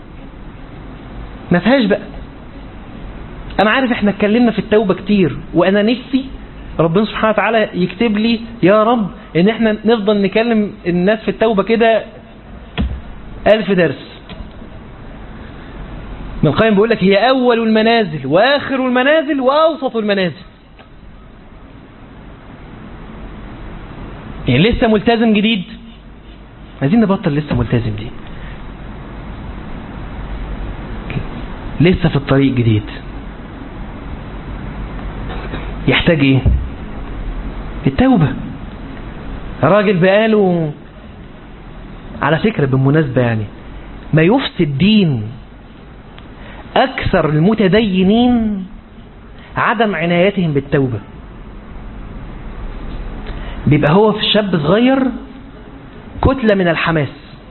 ما فيهاش بقى. أنا عارف إحنا اتكلمنا في التوبة كتير، وأنا نفسي ربنا سبحانه وتعالى يكتب لي يا رب إن إحنا نفضل نكلم الناس في التوبة كده ألف درس. ابن القيم بيقول لك: هي أول المنازل وآخر المنازل وأوسط المنازل. يعني لسه ملتزم جديد، عايزين نبطل لسه ملتزم دي، لسه في الطريق جديد، يحتاج ايه؟ التوبة. راجل بقاله، على فكرة بالمناسبة، يعني ما يفسد دين أكثر المتدينين عدم عنايتهم بالتوبة. بيبقى هو في الشاب صغير كتلة من الحماس،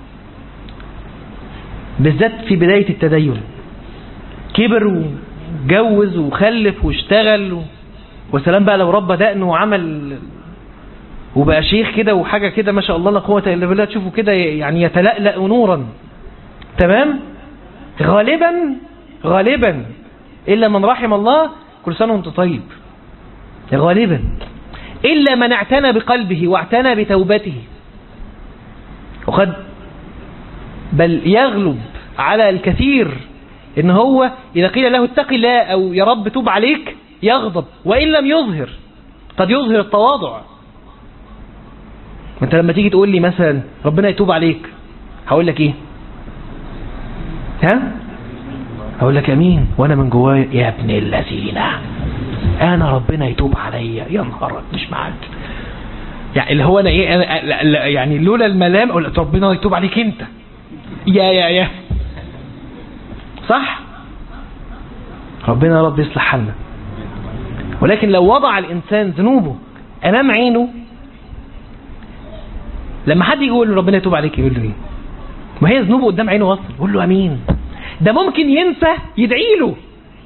بالذات في بداية التدين، كبر وجوز وخلف واشتغل، وسلام بقى لو ربى دقنه وعمل وبقى شيخ كده وحاجة كده ما شاء الله لا قوة إلا بالله، تشوفه كده يعني يتلألأ نورا. تمام؟ غالبا غالبا إلا من رحم الله، كل سنة وانت طيب، غالبا إلا من اعتنى بقلبه واعتنى بتوبته. وقد بل يغلب على الكثير إن هو إذا قيل له اتق الله أو يا رب توب عليك يغضب، وإن لم يظهر قد يظهر التواضع. انت لما تيجي تقول لي مثلا ربنا يتوب عليك، هقول لك ايه؟ ها؟ هقول لك امين، وانا من جوايا يا ابن الذين انا ربنا يتوب عليا، يا نهارك مش معاك. يعني اللي هو انا ايه، أنا يعني لولا الملام اقول لك ربنا يتوب عليك انت، يا يا يا صح؟ ربنا يا رب يصلح حالنا. ولكن لو وضع الانسان ذنوبه امام عينه، لما حد يجي يقول له ربنا يتوب عليك يقول له ايه؟ ما هي ذنوبه قدام عينه اصلا، يقول له امين. ده ممكن ينسى يدعي له،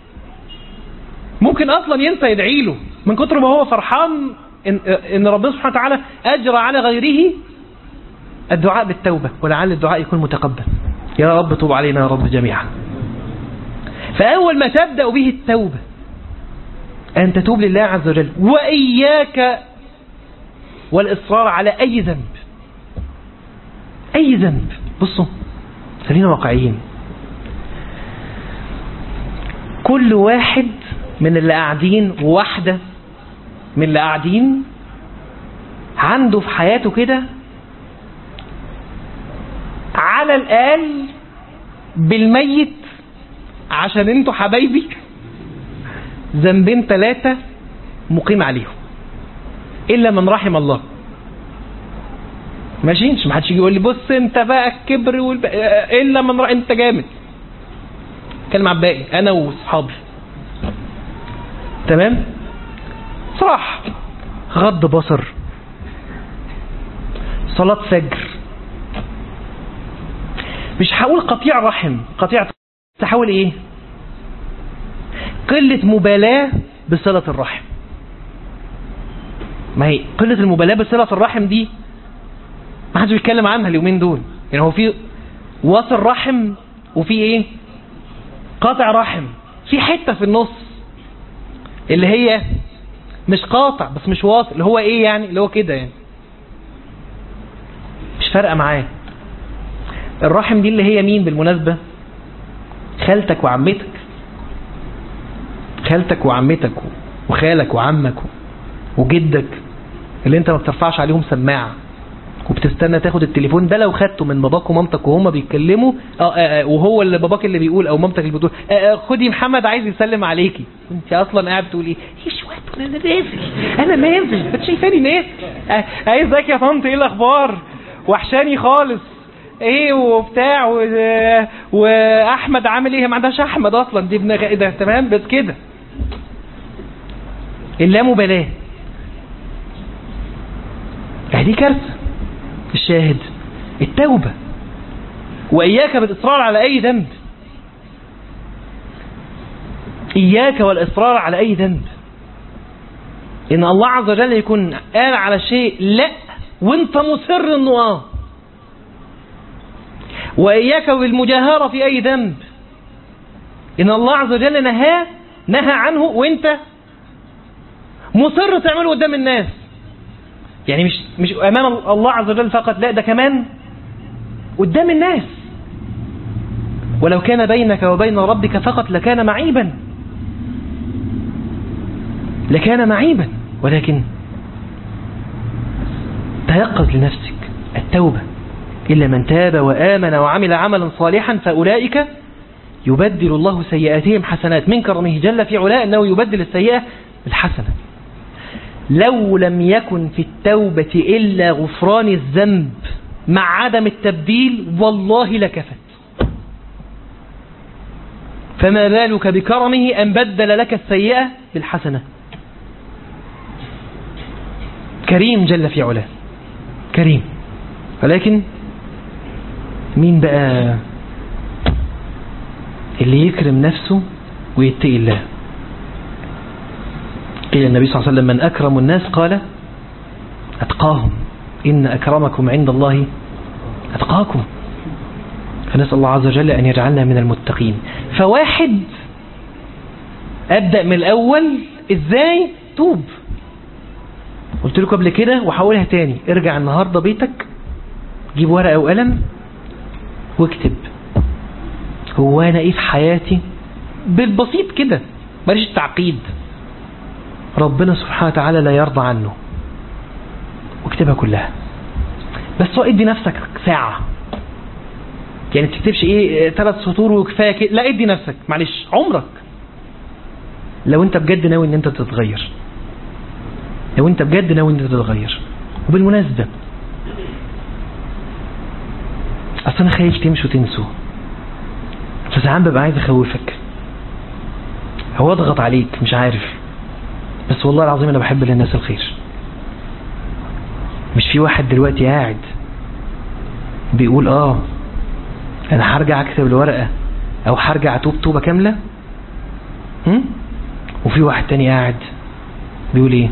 ممكن اصلا ينسى يدعي له من كتر ما هو فرحان ان, إن ربنا سبحانه وتعالى اجرى على غيره الدعاء بالتوبة، ولعل الدعاء يكون متقبل. يا رب توب علينا يا رب جميعا. فاول ما تبدأ به التوبة ان تتوب لله عز وجل. واياك والإصرار على أي ذنب. أي ذنب. بصوا خلينا واقعيين. كل واحد من اللي قاعدين وواحدة من اللي قاعدين عنده في حياته كده على الأقل بالميت، عشان انتوا حبايبي، ذنبين ثلاثة مقيم عليهم، إلا من رحم الله. ماشي؟ مش محدش يجي يقول لي بص انت بقى الكبر والب... إلا من رحم، انت جامد. كلمة عبائي أنا وصحابي. تمام؟ صراحة غض بصر، صلاة فجر، مش هقول قطيع رحم، قطيع تحاول ايه؟ قلة مبالاة بصلة الرحم. ما هي قلة المبالاة بصلة الرحم دي ما حدش بيتكلم عنها اليومين دول. يعني هو في واصل رحم وفي ايه؟ قاطع رحم. في حتة في النص اللي هي مش قاطع بس مش واصل، اللي هو ايه يعني؟ اللي هو كده يعني مش فارقة معاه. الرحم دي اللي هي مين بالمناسبة؟ خالتك وعمتك، خالتك وعمتك وخالك وعمك وجدك اللي انت ما بترفعش عليهم سماعة وبتستنى تاخد التليفون. ده لو خدته من باباك ومامتك وهما بيتكلموا اه اه وهو اللي باباك اللي بيقول او مامتك اللي بتقول اه اه خدي محمد عايز يسلم عليكي، انت اصلا قاعد تقول ايه؟ ايه شويه انا نازل انا نازل انت شايفاني نازل اه ازيك يا طنط ايه الاخبار وحشاني خالص ايه وبتاع و... واحمد عامل ايه؟ ما عندهاش احمد اصلا دي ابن ايه ده. تمام بس كده اللامبالاه. دي كارثه. الشاهد التوبه، واياك بالاصرار على اي ذنب، اياك والاصرار على اي ذنب. ان الله عز وجل يكون قال على شيء لا وانت مصر انه اه. واياك بالمجاهره في اي ذنب. ان الله عز وجل نهى نهى عنه وانت مصر تعمله قدام الناس. يعني مش مش امام الله عز وجل فقط، لا ده كمان قدام الناس. ولو كان بينك وبين ربك فقط لكان معيبا لكان معيبا ولكن تيقظ لنفسك. التوبة إلا من تاب وآمن وعمل عملا صالحا فأولئك يبدل الله سيئاتهم حسنات. من كرمه جل في علاء أنه يبدل السيئة بالحسنة. لو لم يكن في التوبة إلا غفران الذنب مع عدم التبديل والله لكفت. فما بالك بكرمه أن بدل لك السيئة بالحسنة. كريم جل في علاه، كريم. ولكن مين بقى اللي يكرم نفسه ويتقي الله؟ قيل النبي صلى الله عليه وسلم من أكرم الناس قال أتقاهم، إن أكرمكم عند الله أتقاكم. فنسأل الله عز وجل أن يجعلنا من المتقين. فواحد أبدأ من الأول إزاي؟ توب. قلت لكم قبل كده وحاولها تاني. ارجع النهاردة بيتك، جيب ورقة وقلم واكتب هو أنا إيه في حياتي بالبسيط كده، ماليش تعقيد، ربنا سبحانه وتعالى لا يرضى عنه، واكتبها كلها. بس هو ادي نفسك ساعة. يعني تكتبش ايه ثلاث سطور وكفاية كده، لا ادي نفسك معلش عمرك. لو انت بجد ناوي ان انت تتغير، لو انت بجد ناوي ان انت تتغير. وبالمناسبة اصلا انا خايف تمشوا تنسوا، فساعات ببقى عايز اخوفك، هو اضغط عليك مش عارف، بس والله العظيم انا بحب للناس الخير. مش في واحد دلوقتي قاعد بيقول اه انا هرجع اكتب الورقة او هرجع اتوب توبة كاملة، هم؟ وفي واحد تاني قاعد بيقول ايه؟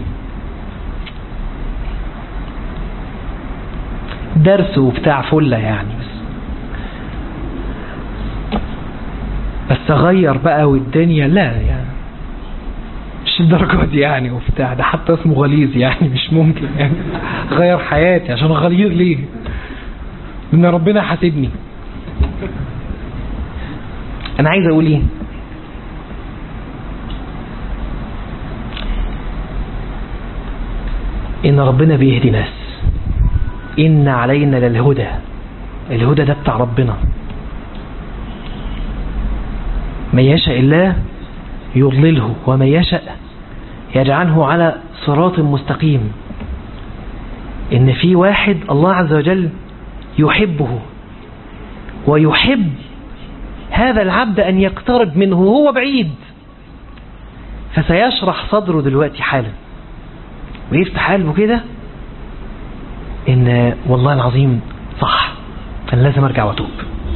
درس وبتاع فلة يعني، بس بس اغير بقى والدنيا لا يعني مش مش الدرجات دي يعني وبتاع، ده حتى اسمه غليظ يعني مش ممكن يعني غير حياتي عشان غليظ ليه؟ ان ربنا حاسبني. انا عايز اقول ايه؟ ان ربنا بيهدي ناس. ان علينا للهدى، الهدى ده بتاع ربنا. من يشاء الله يضلله ومن يشاء يجعله على صراط مستقيم. ان في واحد الله عز وجل يحبه ويحب هذا العبد ان يقترب منه وهو بعيد، فسيشرح صدره دلوقتي حالا ويفتح قلبه كده ان والله العظيم صح انا لازم ارجع واتوب،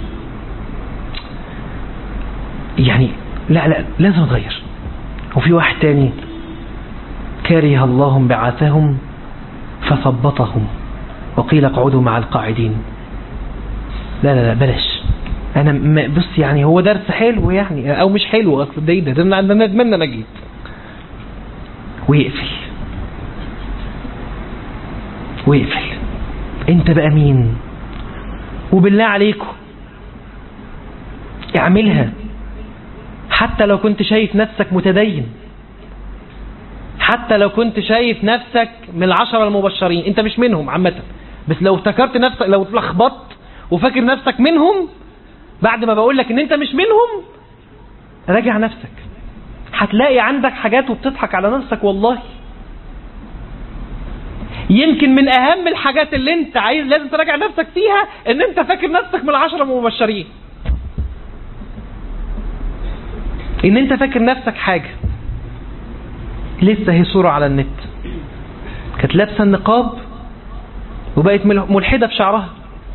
يعني لا لا لازم اتغير. وفي واحد تاني كره الله بعثهم فثبطهم وقيل اقعدوا مع القاعدين. لا لا لا بلاش، انا بص يعني هو درس حلو يعني او مش حلو اصل ده ده ده انا اتمنى انا جيت ويقفل ويقفل. انت بقى مين؟ وبالله عليكم اعملها حتى لو كنت شايف نفسك متدين، حتى لو كنت شايف نفسك من العشرة المبشرين، انت مش منهم عامة، بس لو افتكرت نفسك، لو اتلخبطت وفاكر نفسك منهم بعد ما بقول لك ان انت مش منهم، راجع نفسك. هتلاقي عندك حاجات وبتضحك على نفسك والله. يمكن من اهم الحاجات اللي انت عايز لازم تراجع نفسك فيها ان انت فاكر نفسك من العشرة المبشرين، ان انت فاكر نفسك حاجة. لسه هي صورة على النت كانت لابسة النقاب وبقت ملحدة بشعرها،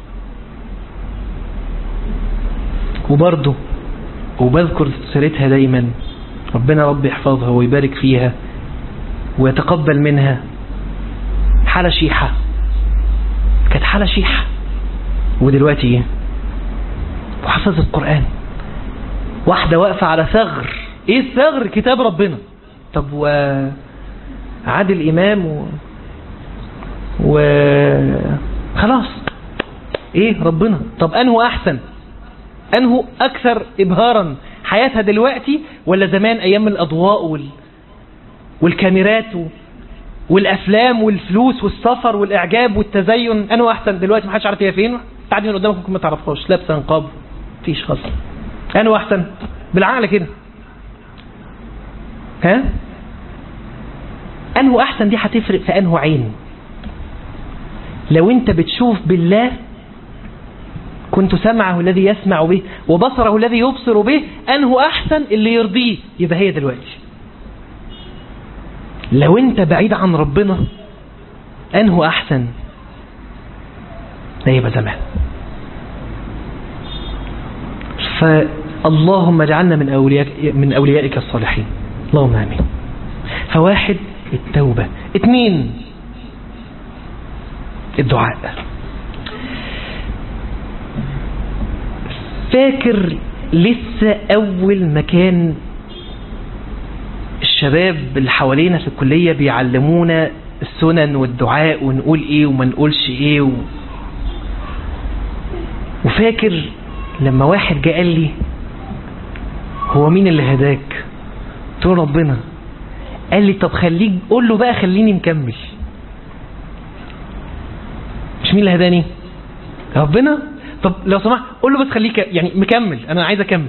وبرضه وبذكر سيرتها دايما، ربنا رب يحفظها ويبارك فيها ويتقبل منها. حالة شيحة، كانت حالة شيحة ودلوقتي ايه؟ وحفظت القرآن. واحدة واقفة على ثغر، ايه الثغر؟ كتاب ربنا. طب وعادل امام و... و خلاص ايه ربنا؟ طب انه احسن، انه اكثر ابهارا، حياتها دلوقتي ولا زمان ايام الاضواء وال... والكاميرات و... والافلام والفلوس والسفر والاعجاب والتزين؟ انه احسن دلوقتي محدش عارف هي فين، تعدي من قدامك ممكن ما تعرفهاش، لابسه نقاب مفيش خالص. انه احسن بالعقل كده؟ ها انه احسن دي هتفرق في انه عين. لو انت بتشوف بالله كنت سمعه الذي يسمع به وبصره الذي يبصر به، انه احسن اللي يرضيه، يبقى هي دلوقتي. لو انت بعيد عن ربنا انه احسن، ده يبقى زمان. فاللهم اجعلنا من اوليائك من اوليائك الصالحين، اللهم امين. فواحد التوبة، اثنين الدعاء. فاكر لسه اول مكان الشباب اللي حوالينا في الكلية بيعلمونا السنن والدعاء ونقول ايه وما نقولش ايه و... وفاكر لما واحد جاء قال لي هو مين اللي هداك؟ قلت له ربنا. قال لي طب خليك قول له بقى خليني مكمل. مش مين اللي هداني؟ ربنا. طب لو سمحت قول له بس خليك يعني مكمل، انا عايز اكمل.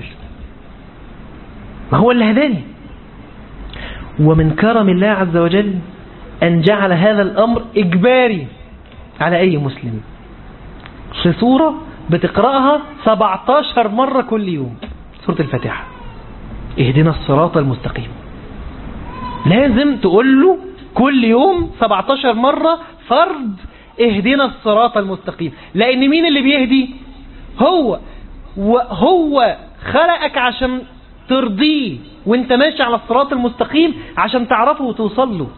ما هو اللي هداني. ومن كرم الله عز وجل ان جعل هذا الامر اجباري على اي مسلم، في سورة بتقرأها سبعتاشر مرة كل يوم، سورة الفاتحة، اهدنا الصراط المستقيم. لازم تقول له كل يوم سبعتاشر مرة فرض اهدنا الصراط المستقيم. لان مين اللي بيهدي؟ هو. وهو خلقك عشان ترضيه وانت ماشي على الصراط المستقيم عشان تعرفه وتوصل له.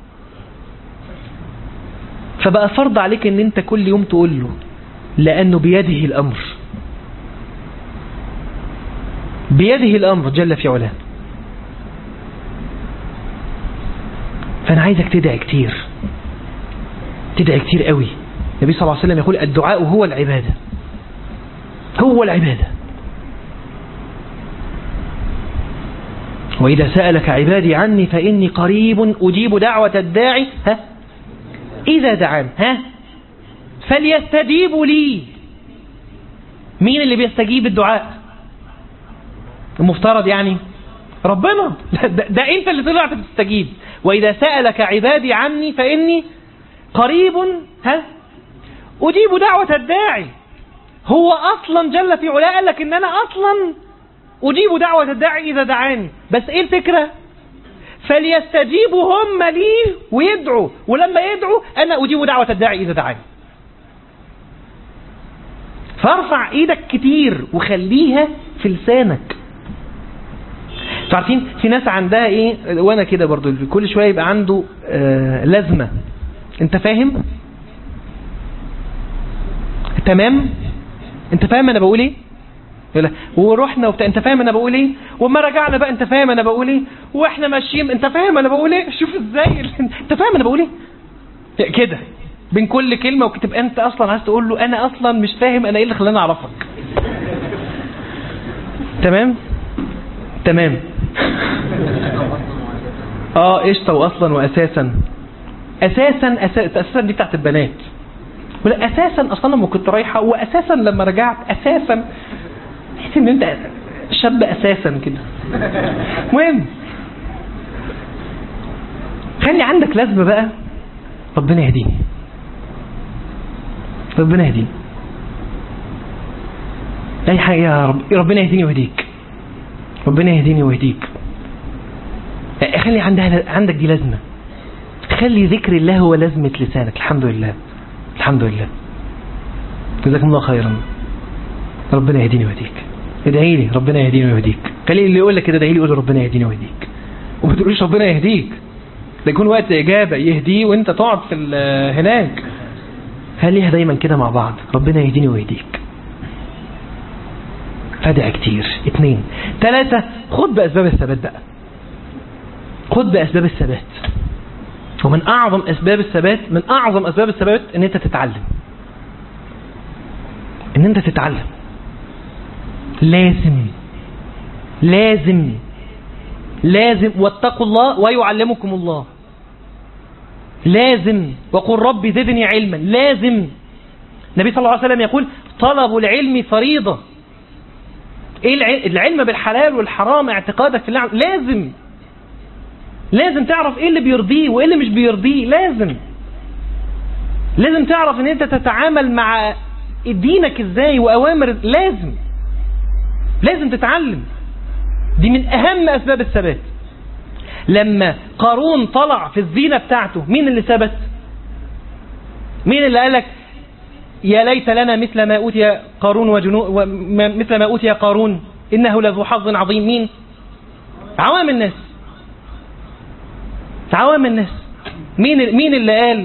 فبقى فرض عليك ان انت كل يوم تقول له، لانه بيده الامر، بيده الامر جل في علاه. عايزك تدعي كتير، تدعي كتير قوي. النبي صلى الله عليه وسلم يقول الدعاء هو العبادة، هو العبادة. وإذا سألك عبادي عني فإني قريب أجيب دعوة الداعي ها إذا دعان ها فليستجيبوا لي. مين اللي بيستجيب الدعاء؟ المفترض يعني ربنا. ده, ده انت اللي طلعت تستجيب. وإذا سألك عبادي عني فإني قريب ها أجيب دعوة الداعي. هو أصلا جل في علاه قال لك إن أنا أصلا أجيب دعوة الداعي إذا دعاني. بس إيه الفكرة؟ فليستجيبوا هم لي ويدعوا، ولما يدعوا أنا أجيب دعوة الداعي إذا دعاني. فارفع إيدك كتير وخليها في لسانك. عارفين في ناس عندها إيه، وأنا كده برضو كل شوية يبقى عنده آه لازمة. أنت فاهم؟ تمام؟ أنت فاهم أنا بقول إيه؟ ورحنا وبتاع انت فاهم انا بقول ايه، وما رجعنا بقى انت فاهم انا بقول ايه، واحنا ماشيين انت فاهم انا بقول ايه. شوف ازاي انت فاهم انا بقول ايه كده بين كل كلمه، وتبقى انت اصلا عايز تقول له انا اصلا مش فاهم انا ايه اللي خلاني اعرفك. تمام تمام اه قشطه. واصلا واساسا اساسا اساسا, أساساً دي بتاعت البنات. ولا اساسا اصلا لما كنت رايحه، واساسا لما رجعت، اساسا تحس ان انت شاب اساسا كده. المهم خلي عندك لازمه بقى. ربنا يهديني، ربنا يهديني، اي حاجه يا رب. ربنا يهديني ويهديك، ربنا يهديني ويهديك. خلي عندها عندك دي لازمه. خلي ذكر الله هو لازمه لسانك. الحمد لله الحمد لله جزاكم الله خيرا. ربنا يهديني ويهديك. ادعي لي ربنا يهديني ويهديك. خلي اللي يقول لك كده ادعي لي قول ربنا يهديني ويهديك، وما تقوليش ربنا يهديك. ده يكون وقت اجابه يهديه وانت تقعد في هناك. خليها دايما كده مع بعض. ربنا يهديني ويهديك. فادعي كتير. اثنين ثلاثة خد بأسباب الثبات بقى. خد بأسباب الثبات. ومن أعظم أسباب الثبات، من أعظم أسباب الثبات إن أنت تتعلم. إن أنت تتعلم. لازم لازم لازم واتقوا الله ويعلمكم الله. لازم. وقل رب زدني علما. لازم. النبي صلى الله عليه وسلم يقول طلب العلم فريضة. إيه العلم بالحلال والحرام؟ اعتقادك في الله. لازم لازم تعرف ايه اللي بيرضيه وايه اللي مش بيرضيه. لازم لازم تعرف ان انت تتعامل مع دينك ازاي واوامر. لازم لازم تتعلم. دي من اهم اسباب الثبات. لما قارون طلع في الزينة بتاعته مين اللي ثبت؟ مين اللي قالك يا ليت لنا مثل ما اوتي قارون وجنو مثل ما اوتي قارون انه لذو حظ عظيم؟ مين؟ عوام الناس. عوام الناس. مين مين اللي قال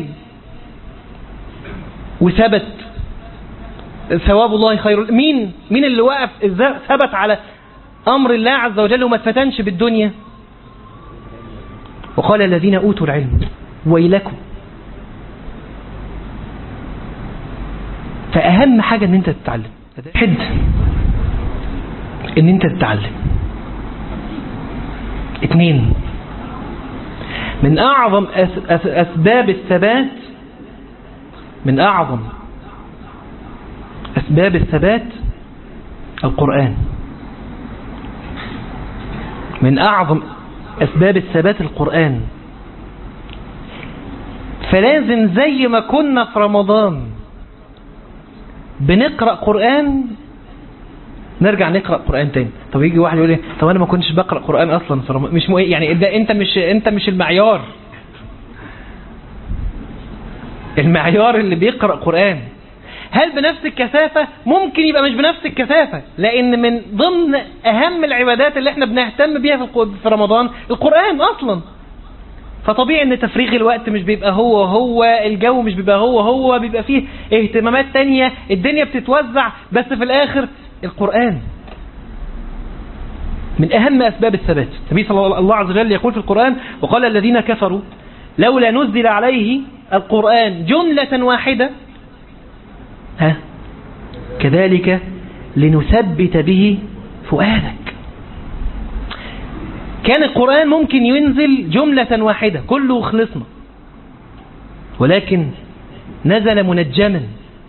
وثبت ثواب الله خير؟ مين مين اللي وقف ثبت على امر الله عز وجل وما اتفتنش بالدنيا؟ وقال الذين اوتوا العلم ويلكم. فاهم حاجه ان انت تتعلم. حد ان انت تتعلم. اثنين من أعظم أسباب الثبات، من أعظم أسباب الثبات القرآن. من أعظم أسباب الثبات القرآن. فلازم زي ما كنا في رمضان بنقرأ قرآن نرجع نقرأ قرآن تاني. طب يجي واحد يقول لي طب انا ما كنتش بقرأ قرآن اصلا في رمضان. مش مو يعني ده انت مش انت مش المعيار. المعيار اللي بيقرأ قرآن. هل بنفس الكثافة؟ ممكن يبقى مش بنفس الكثافة، لان من ضمن اهم العبادات اللي احنا بنهتم بيها في رمضان القرآن اصلا. فطبيعي ان تفريغ الوقت مش بيبقى هو هو، الجو مش بيبقى هو هو، بيبقى فيه اهتمامات تانية، الدنيا بتتوزع، بس في الاخر القرآن من أهم أسباب الثبات. النبي صلى الله عز وجل يقول في القرآن وقال الذين كفروا لولا نزل عليه القرآن جملة واحدة ها كذلك لنثبت به فؤادك. كان القرآن ممكن ينزل جملة واحدة كله خلصنا، ولكن نزل منجما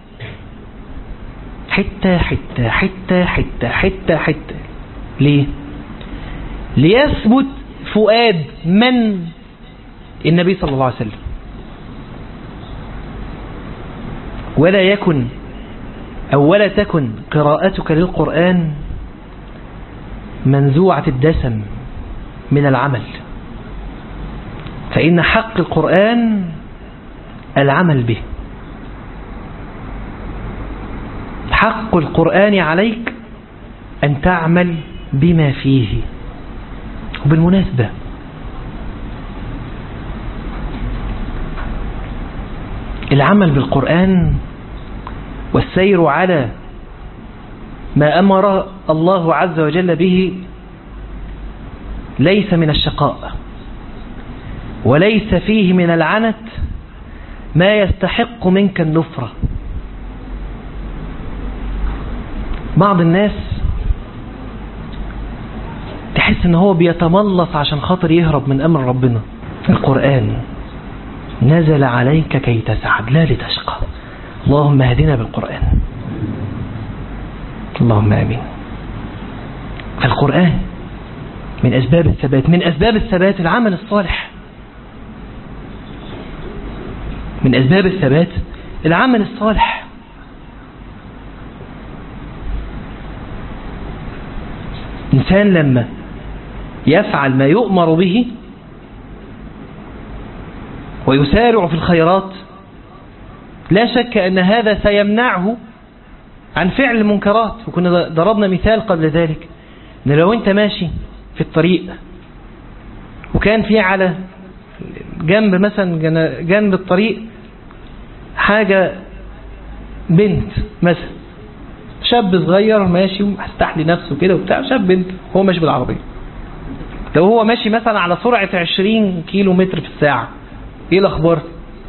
حتى حتى حتى حتى حتى حتى. ليه؟ ليثبت فؤاد من؟ النبي صلى الله عليه وسلم. ولا يكن أو ولا تكن قراءتك للقرآن منزوعة الدسم من العمل، فإن حق القرآن العمل به. حق القرآن عليك أن تعمل بما فيه. وبالمناسبة العمل بالقرآن والسير على ما أمر الله عز وجل به ليس من الشقاء، وليس فيه من العنت ما يستحق منك النفرة. بعض الناس تحس ان هو بيتملص عشان خاطر يهرب من امر ربنا. القرآن نزل عليك كي تسعد لا لتشقى. اللهم اهدنا بالقرآن، اللهم آمين. فالقرآن من أسباب الثبات، من أسباب الثبات العمل الصالح، من أسباب الثبات العمل الصالح. إنسان لما يفعل ما يؤمر به ويسارع في الخيرات لا شك أن هذا سيمنعه عن فعل المنكرات. وكنا ضربنا مثال قبل ذلك أن لو أنت ماشي في الطريق وكان في على جنب مثلا جنب الطريق حاجة بنت مثلا، شاب صغير ماشي ومستحلي نفسه كده وبتاع، شاب بنت هو ماشي بالعربية، لو هو ماشي مثلا على سرعة عشرين كيلو متر في الساعة، ايه الأخبار؟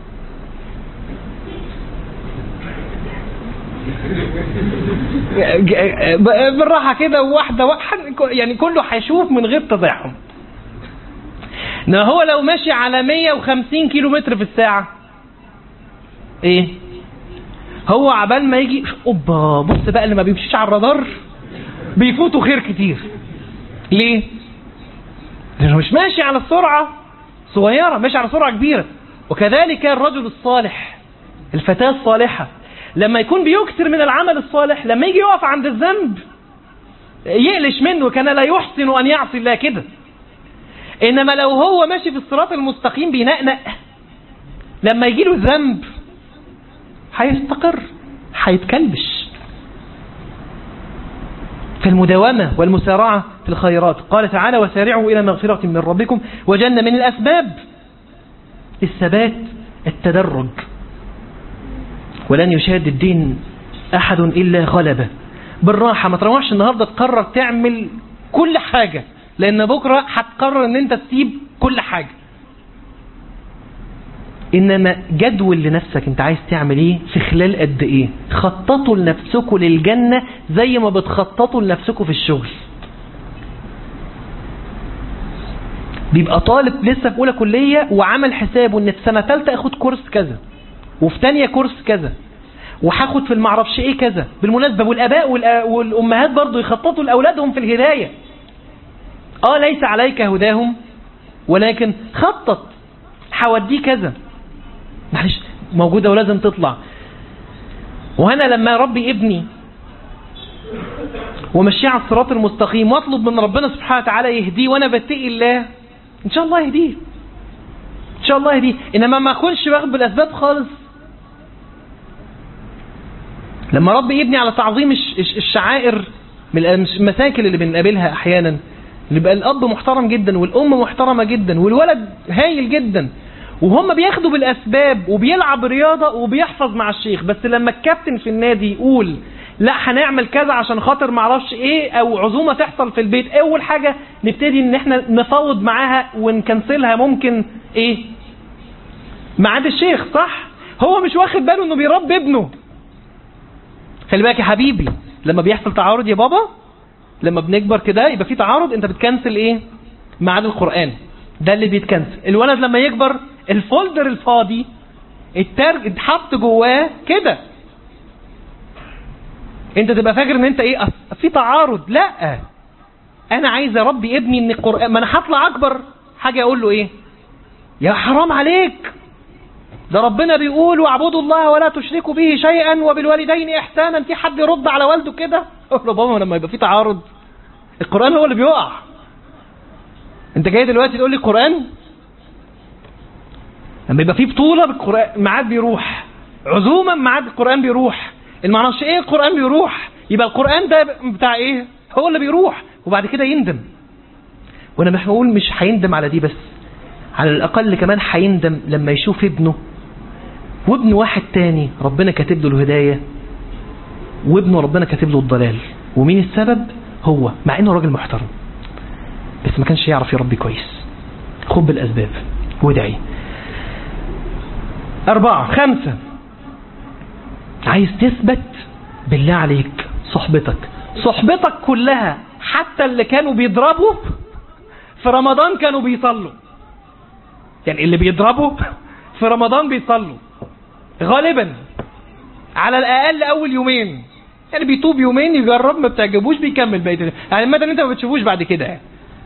بالراحة كده وواحدة واحدة يعني كله هيشوف من غير تزاحم. إنما هو لو ماشي على مية وخمسين كيلو متر في الساعة ايه؟ هو عبال ما يجي اوبا بص بقى اللي ما بيمشيش على الرادار بيفوتوا خير كتير. ليه؟ لأنه مش ماشي على السرعة صغيرة، ماشي على سرعة كبيرة. وكذلك الرجل الصالح، الفتاة الصالحة، لما يكون بيكثر من العمل الصالح، لما يجي يقف عند الذنب يقلش منه، كان لا يحسن أن يعصي الله كده. إنما لو هو ماشي في الصراط المستقيم بينقنق، لما يجي له الذنب هيستقر، هيتكلبش. في المداومة والمسارعة في الخيرات. قال تعالى وسارعوا إلى مغفرة من ربكم وجنة. من الأسباب الثبات التدرج، ولن يشاد الدين أحد إلا غلبه. بالراحة، ما تروحش النهاردة تقرر تعمل كل حاجة، لأن بكرة هتقرر أن أنت تسيب كل حاجة. إنما جدول لنفسك أنت عايز تعمل إيه في خلال قد إيه. خططوا لنفسكم للجنة زي ما بتخططوا لنفسكم في الشغل. بيبقى طالب لسه في أولى كلية وعمل حسابه إن في سنة ثالثة أخد كورس كذا، وفي تانية كورس كذا، وهاخد في المعرفش إيه كذا. بالمناسبة والآباء والأمهات برضو يخططوا لأولادهم في الهداية. آه ليس عليك هداهم، ولكن خطط حوديه كذا، معلش موجودة ولازم تطلع. وهنا لما ربي ابني ومشي على الصراط المستقيم واطلب من ربنا سبحانه وتعالى يهديه، وانا بتقي الله ان شاء الله يهديه، ان شاء الله يهديه. انما ما اكونش باخد بالاسباب خالص. لما ربي ابني على تعظيم الشعائر من المشاكل اللي بنقابلها احيانا، اللي بقى الاب محترم جدا والام محترمة جدا والولد هايل جدا، وهم بياخدوا بالاسباب وبيلعب رياضة وبيحفظ مع الشيخ، بس لما الكابتن في النادي يقول لا هنعمل كذا عشان خاطر معرفش ايه، او عزومة تحصل في البيت، اول حاجة نبتدي ان احنا نفاوض معاها ونكنسلها، ممكن ايه معاد الشيخ، صح؟ هو مش واخد باله انه بيربي ابنه. خلي بالك يا حبيبي، لما بيحصل تعارض يا بابا، لما بنكبر كده يبقى في تعارض، انت بتكنسل ايه؟ معاد القرآن، ده اللي بيتكنسل. الولد لما يكبر الفولدر الفاضي الترج اتحط جواه كده، انت تبقى فاكر ان انت ايه في تعارض. لا، انا عايز اربي ابني ان القرآن، ما انا هطلع اكبر حاجة اقول له ايه؟ يا حرام عليك، ده ربنا بيقول واعبدوا الله ولا تشركوا به شيئا وبالوالدين احسانا. في حد يرد على والده كده؟ اقول له بابا لما يبقى في تعارض القرآن هو اللي بيقع. انت جاي دلوقتي تقول لي القرآن؟ لما يبقى في بطولة بالقرآن معاد بيروح، عزومة معاد القرآن بيروح، المعناش ايه القرآن بيروح، يبقى القرآن ده بتاع ايه؟ هو اللي بيروح، وبعد كده يندم. وانا مش بقول مش هيندم على دي بس، على الاقل كمان هيندم لما يشوف ابنه وابن واحد تاني ربنا كاتب له الهداية، وابنه ربنا كاتب له الضلال. ومين السبب؟ هو، مع انه راجل محترم بس ما كانش يعرف يربي كويس. خد بالاسباب وادعي. أربعة خمسة، عايز تثبت بالله عليك صحبتك صحبتك كلها، حتى اللي كانوا بيضربوا في رمضان كانوا بيصلوا. يعني اللي بيضربوا في رمضان بيصلوا غالبا، على الأقل أول يومين، يعني بيتوب يومين يجرب، ما بتعجبوش بيكمل بقية، يعني مثلا انت ما بتشوفوش بعد كده يعني.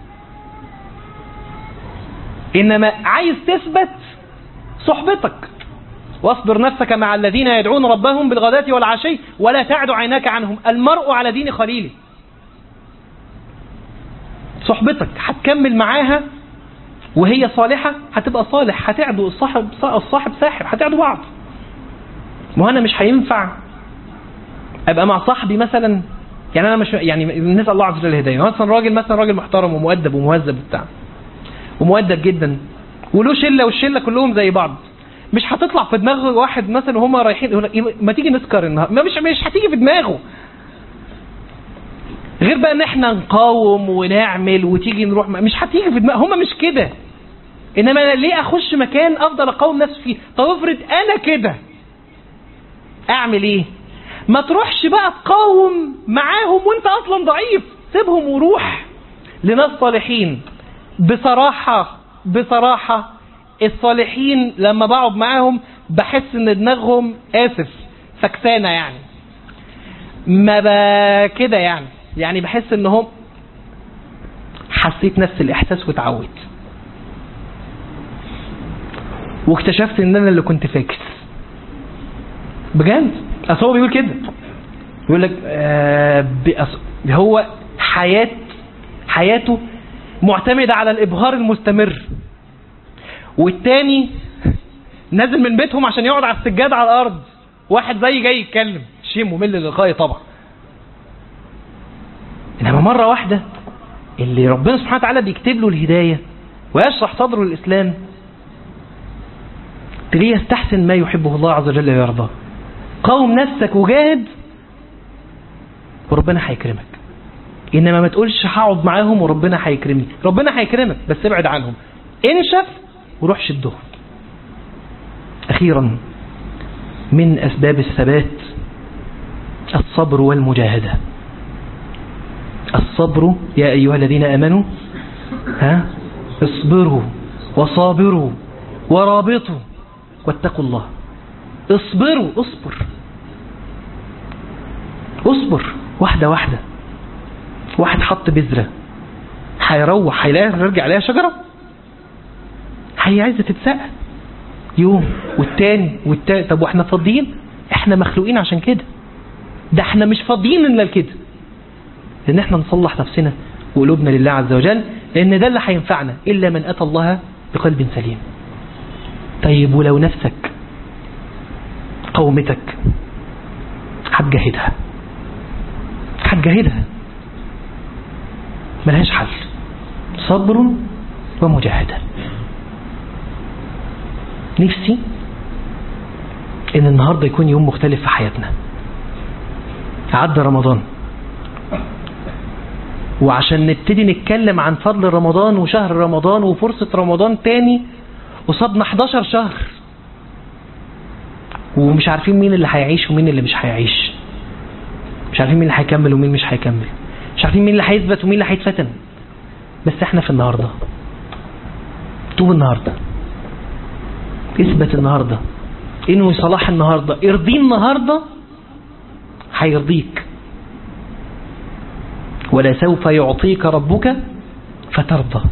إنما عايز تثبت صحبتك. واصبر نفسك مع الذين يدعون ربهم بالغداة والعشي ولا تعد عيناك عنهم، المرء على دين خليله. صحبتك هتكمل معاها وهي صالحة هتبقى صالح، هتعدوا الصاحب الصاحب ساحر، هتعدوا بعض. ما انا مش هينفع ابقى مع صاحبي مثلا، يعني انا مش يعني نسال الله عز وجل الهدايه، مثلا راجل مثلا راجل محترم ومؤدب ومهذب بتاع ومؤدب جدا وله شله والشله كلهم زي بعض، مش هتطلع في دماغ واحد مثلا وهم رايحين ما تيجي نسكر النهارده، ما مش مش هتيجي في دماغه. غير بقى ان احنا نقاوم ونعمل وتيجي نروح، مش هتيجي في دماغ، هم مش كده. انما انا ليه اخش مكان افضل اقاوم نفسي فيه؟ طب افرض انا كده اعمل ايه؟ ما تروحش بقى تقاوم معاهم وانت اصلا ضعيف، سيبهم وروح لناس صالحين. بصراحة بصراحة الصالحين لما بقعد معاهم بحس ان دماغهم اسف فكسانة، يعني ما كده يعني يعني بحس انهم حسيت نفس الاحساس وتعودت، واكتشفت ان انا اللي كنت فاكس بجد. اصل هو بيقول كده، يقول لك آه هو حياة حياته معتمدة على الابهار المستمر، والتاني نازل من بيتهم عشان يقعد على السجاد على الارض، واحد زي جاي يتكلم، شيء ممل للغاية طبعا. انما مرة واحدة اللي ربنا سبحانه وتعالى بيكتب له الهداية ويشرح صدره للإسلام، تلاقيه يستحسن ما يحبه الله عز وجل ويرضاه. قاوم نفسك وجاهد وربنا هيكرمك. انما ما تقولش هقعد معاهم وربنا هيكرمني، ربنا هيكرمك بس ابعد عنهم، انشف وروح شدهم. اخيرا من اسباب الثبات الصبر والمجاهدة. الصبر يا ايها الذين امنوا ها اصبروا وصابروا ورابطوا واتقوا الله. اصبروا، اصبر اصبر واحدة واحدة. واحد حط بذرة هيروح هيلاقي يرجع عليها شجرة، هي عايزة تتسقى يوم والتاني والتاني. طب واحنا فاضيين؟ احنا مخلوقين عشان كده، ده احنا مش فاضيين الا لكده، لان احنا نصلح نفسنا وقلوبنا لله عز وجل، لان ده اللي هينفعنا الا من اتى الله بقلب سليم. طيب ولو نفسك قومتك هتجاهدها هتجاهدها ملهاش حل. صبر ومجاهدة. نفسي ان النهاردة يكون يوم مختلف في حياتنا. عدى رمضان، وعشان نبتدي نتكلم عن فضل رمضان وشهر رمضان وفرصة رمضان تاني، وصدنا حداشر شهر ومش عارفين مين اللي هيعيش ومين اللي مش هيعيش، مش عارفين مين اللي هيكمل ومين مش هيكمل، مش عارفين مين اللي هيثبت ومين اللي هيتفتن. بس احنا في النهاردة، توب النهاردة، اثبت النهاردة، انه صلاح النهاردة، ارضي النهاردة هيرضيك. ولا سوف يعطيك ربك فترضى،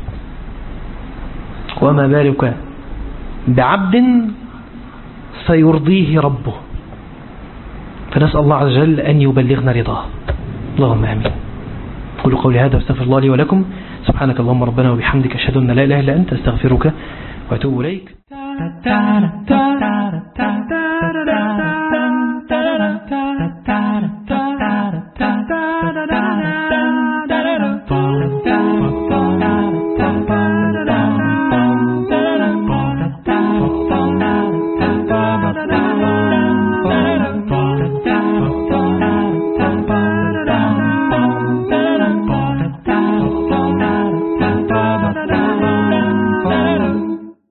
وما بالك بعبد سيرضيه ربه. فنسأل الله عز وجل أن يبلغنا رضاه. اللهم آمين. قولوا قولي هذا واستغفر الله لي ولكم. سبحانك اللهم ربنا وبحمدك أشهد أن لا إله إلا أنت أستغفرك وأتوب إليك.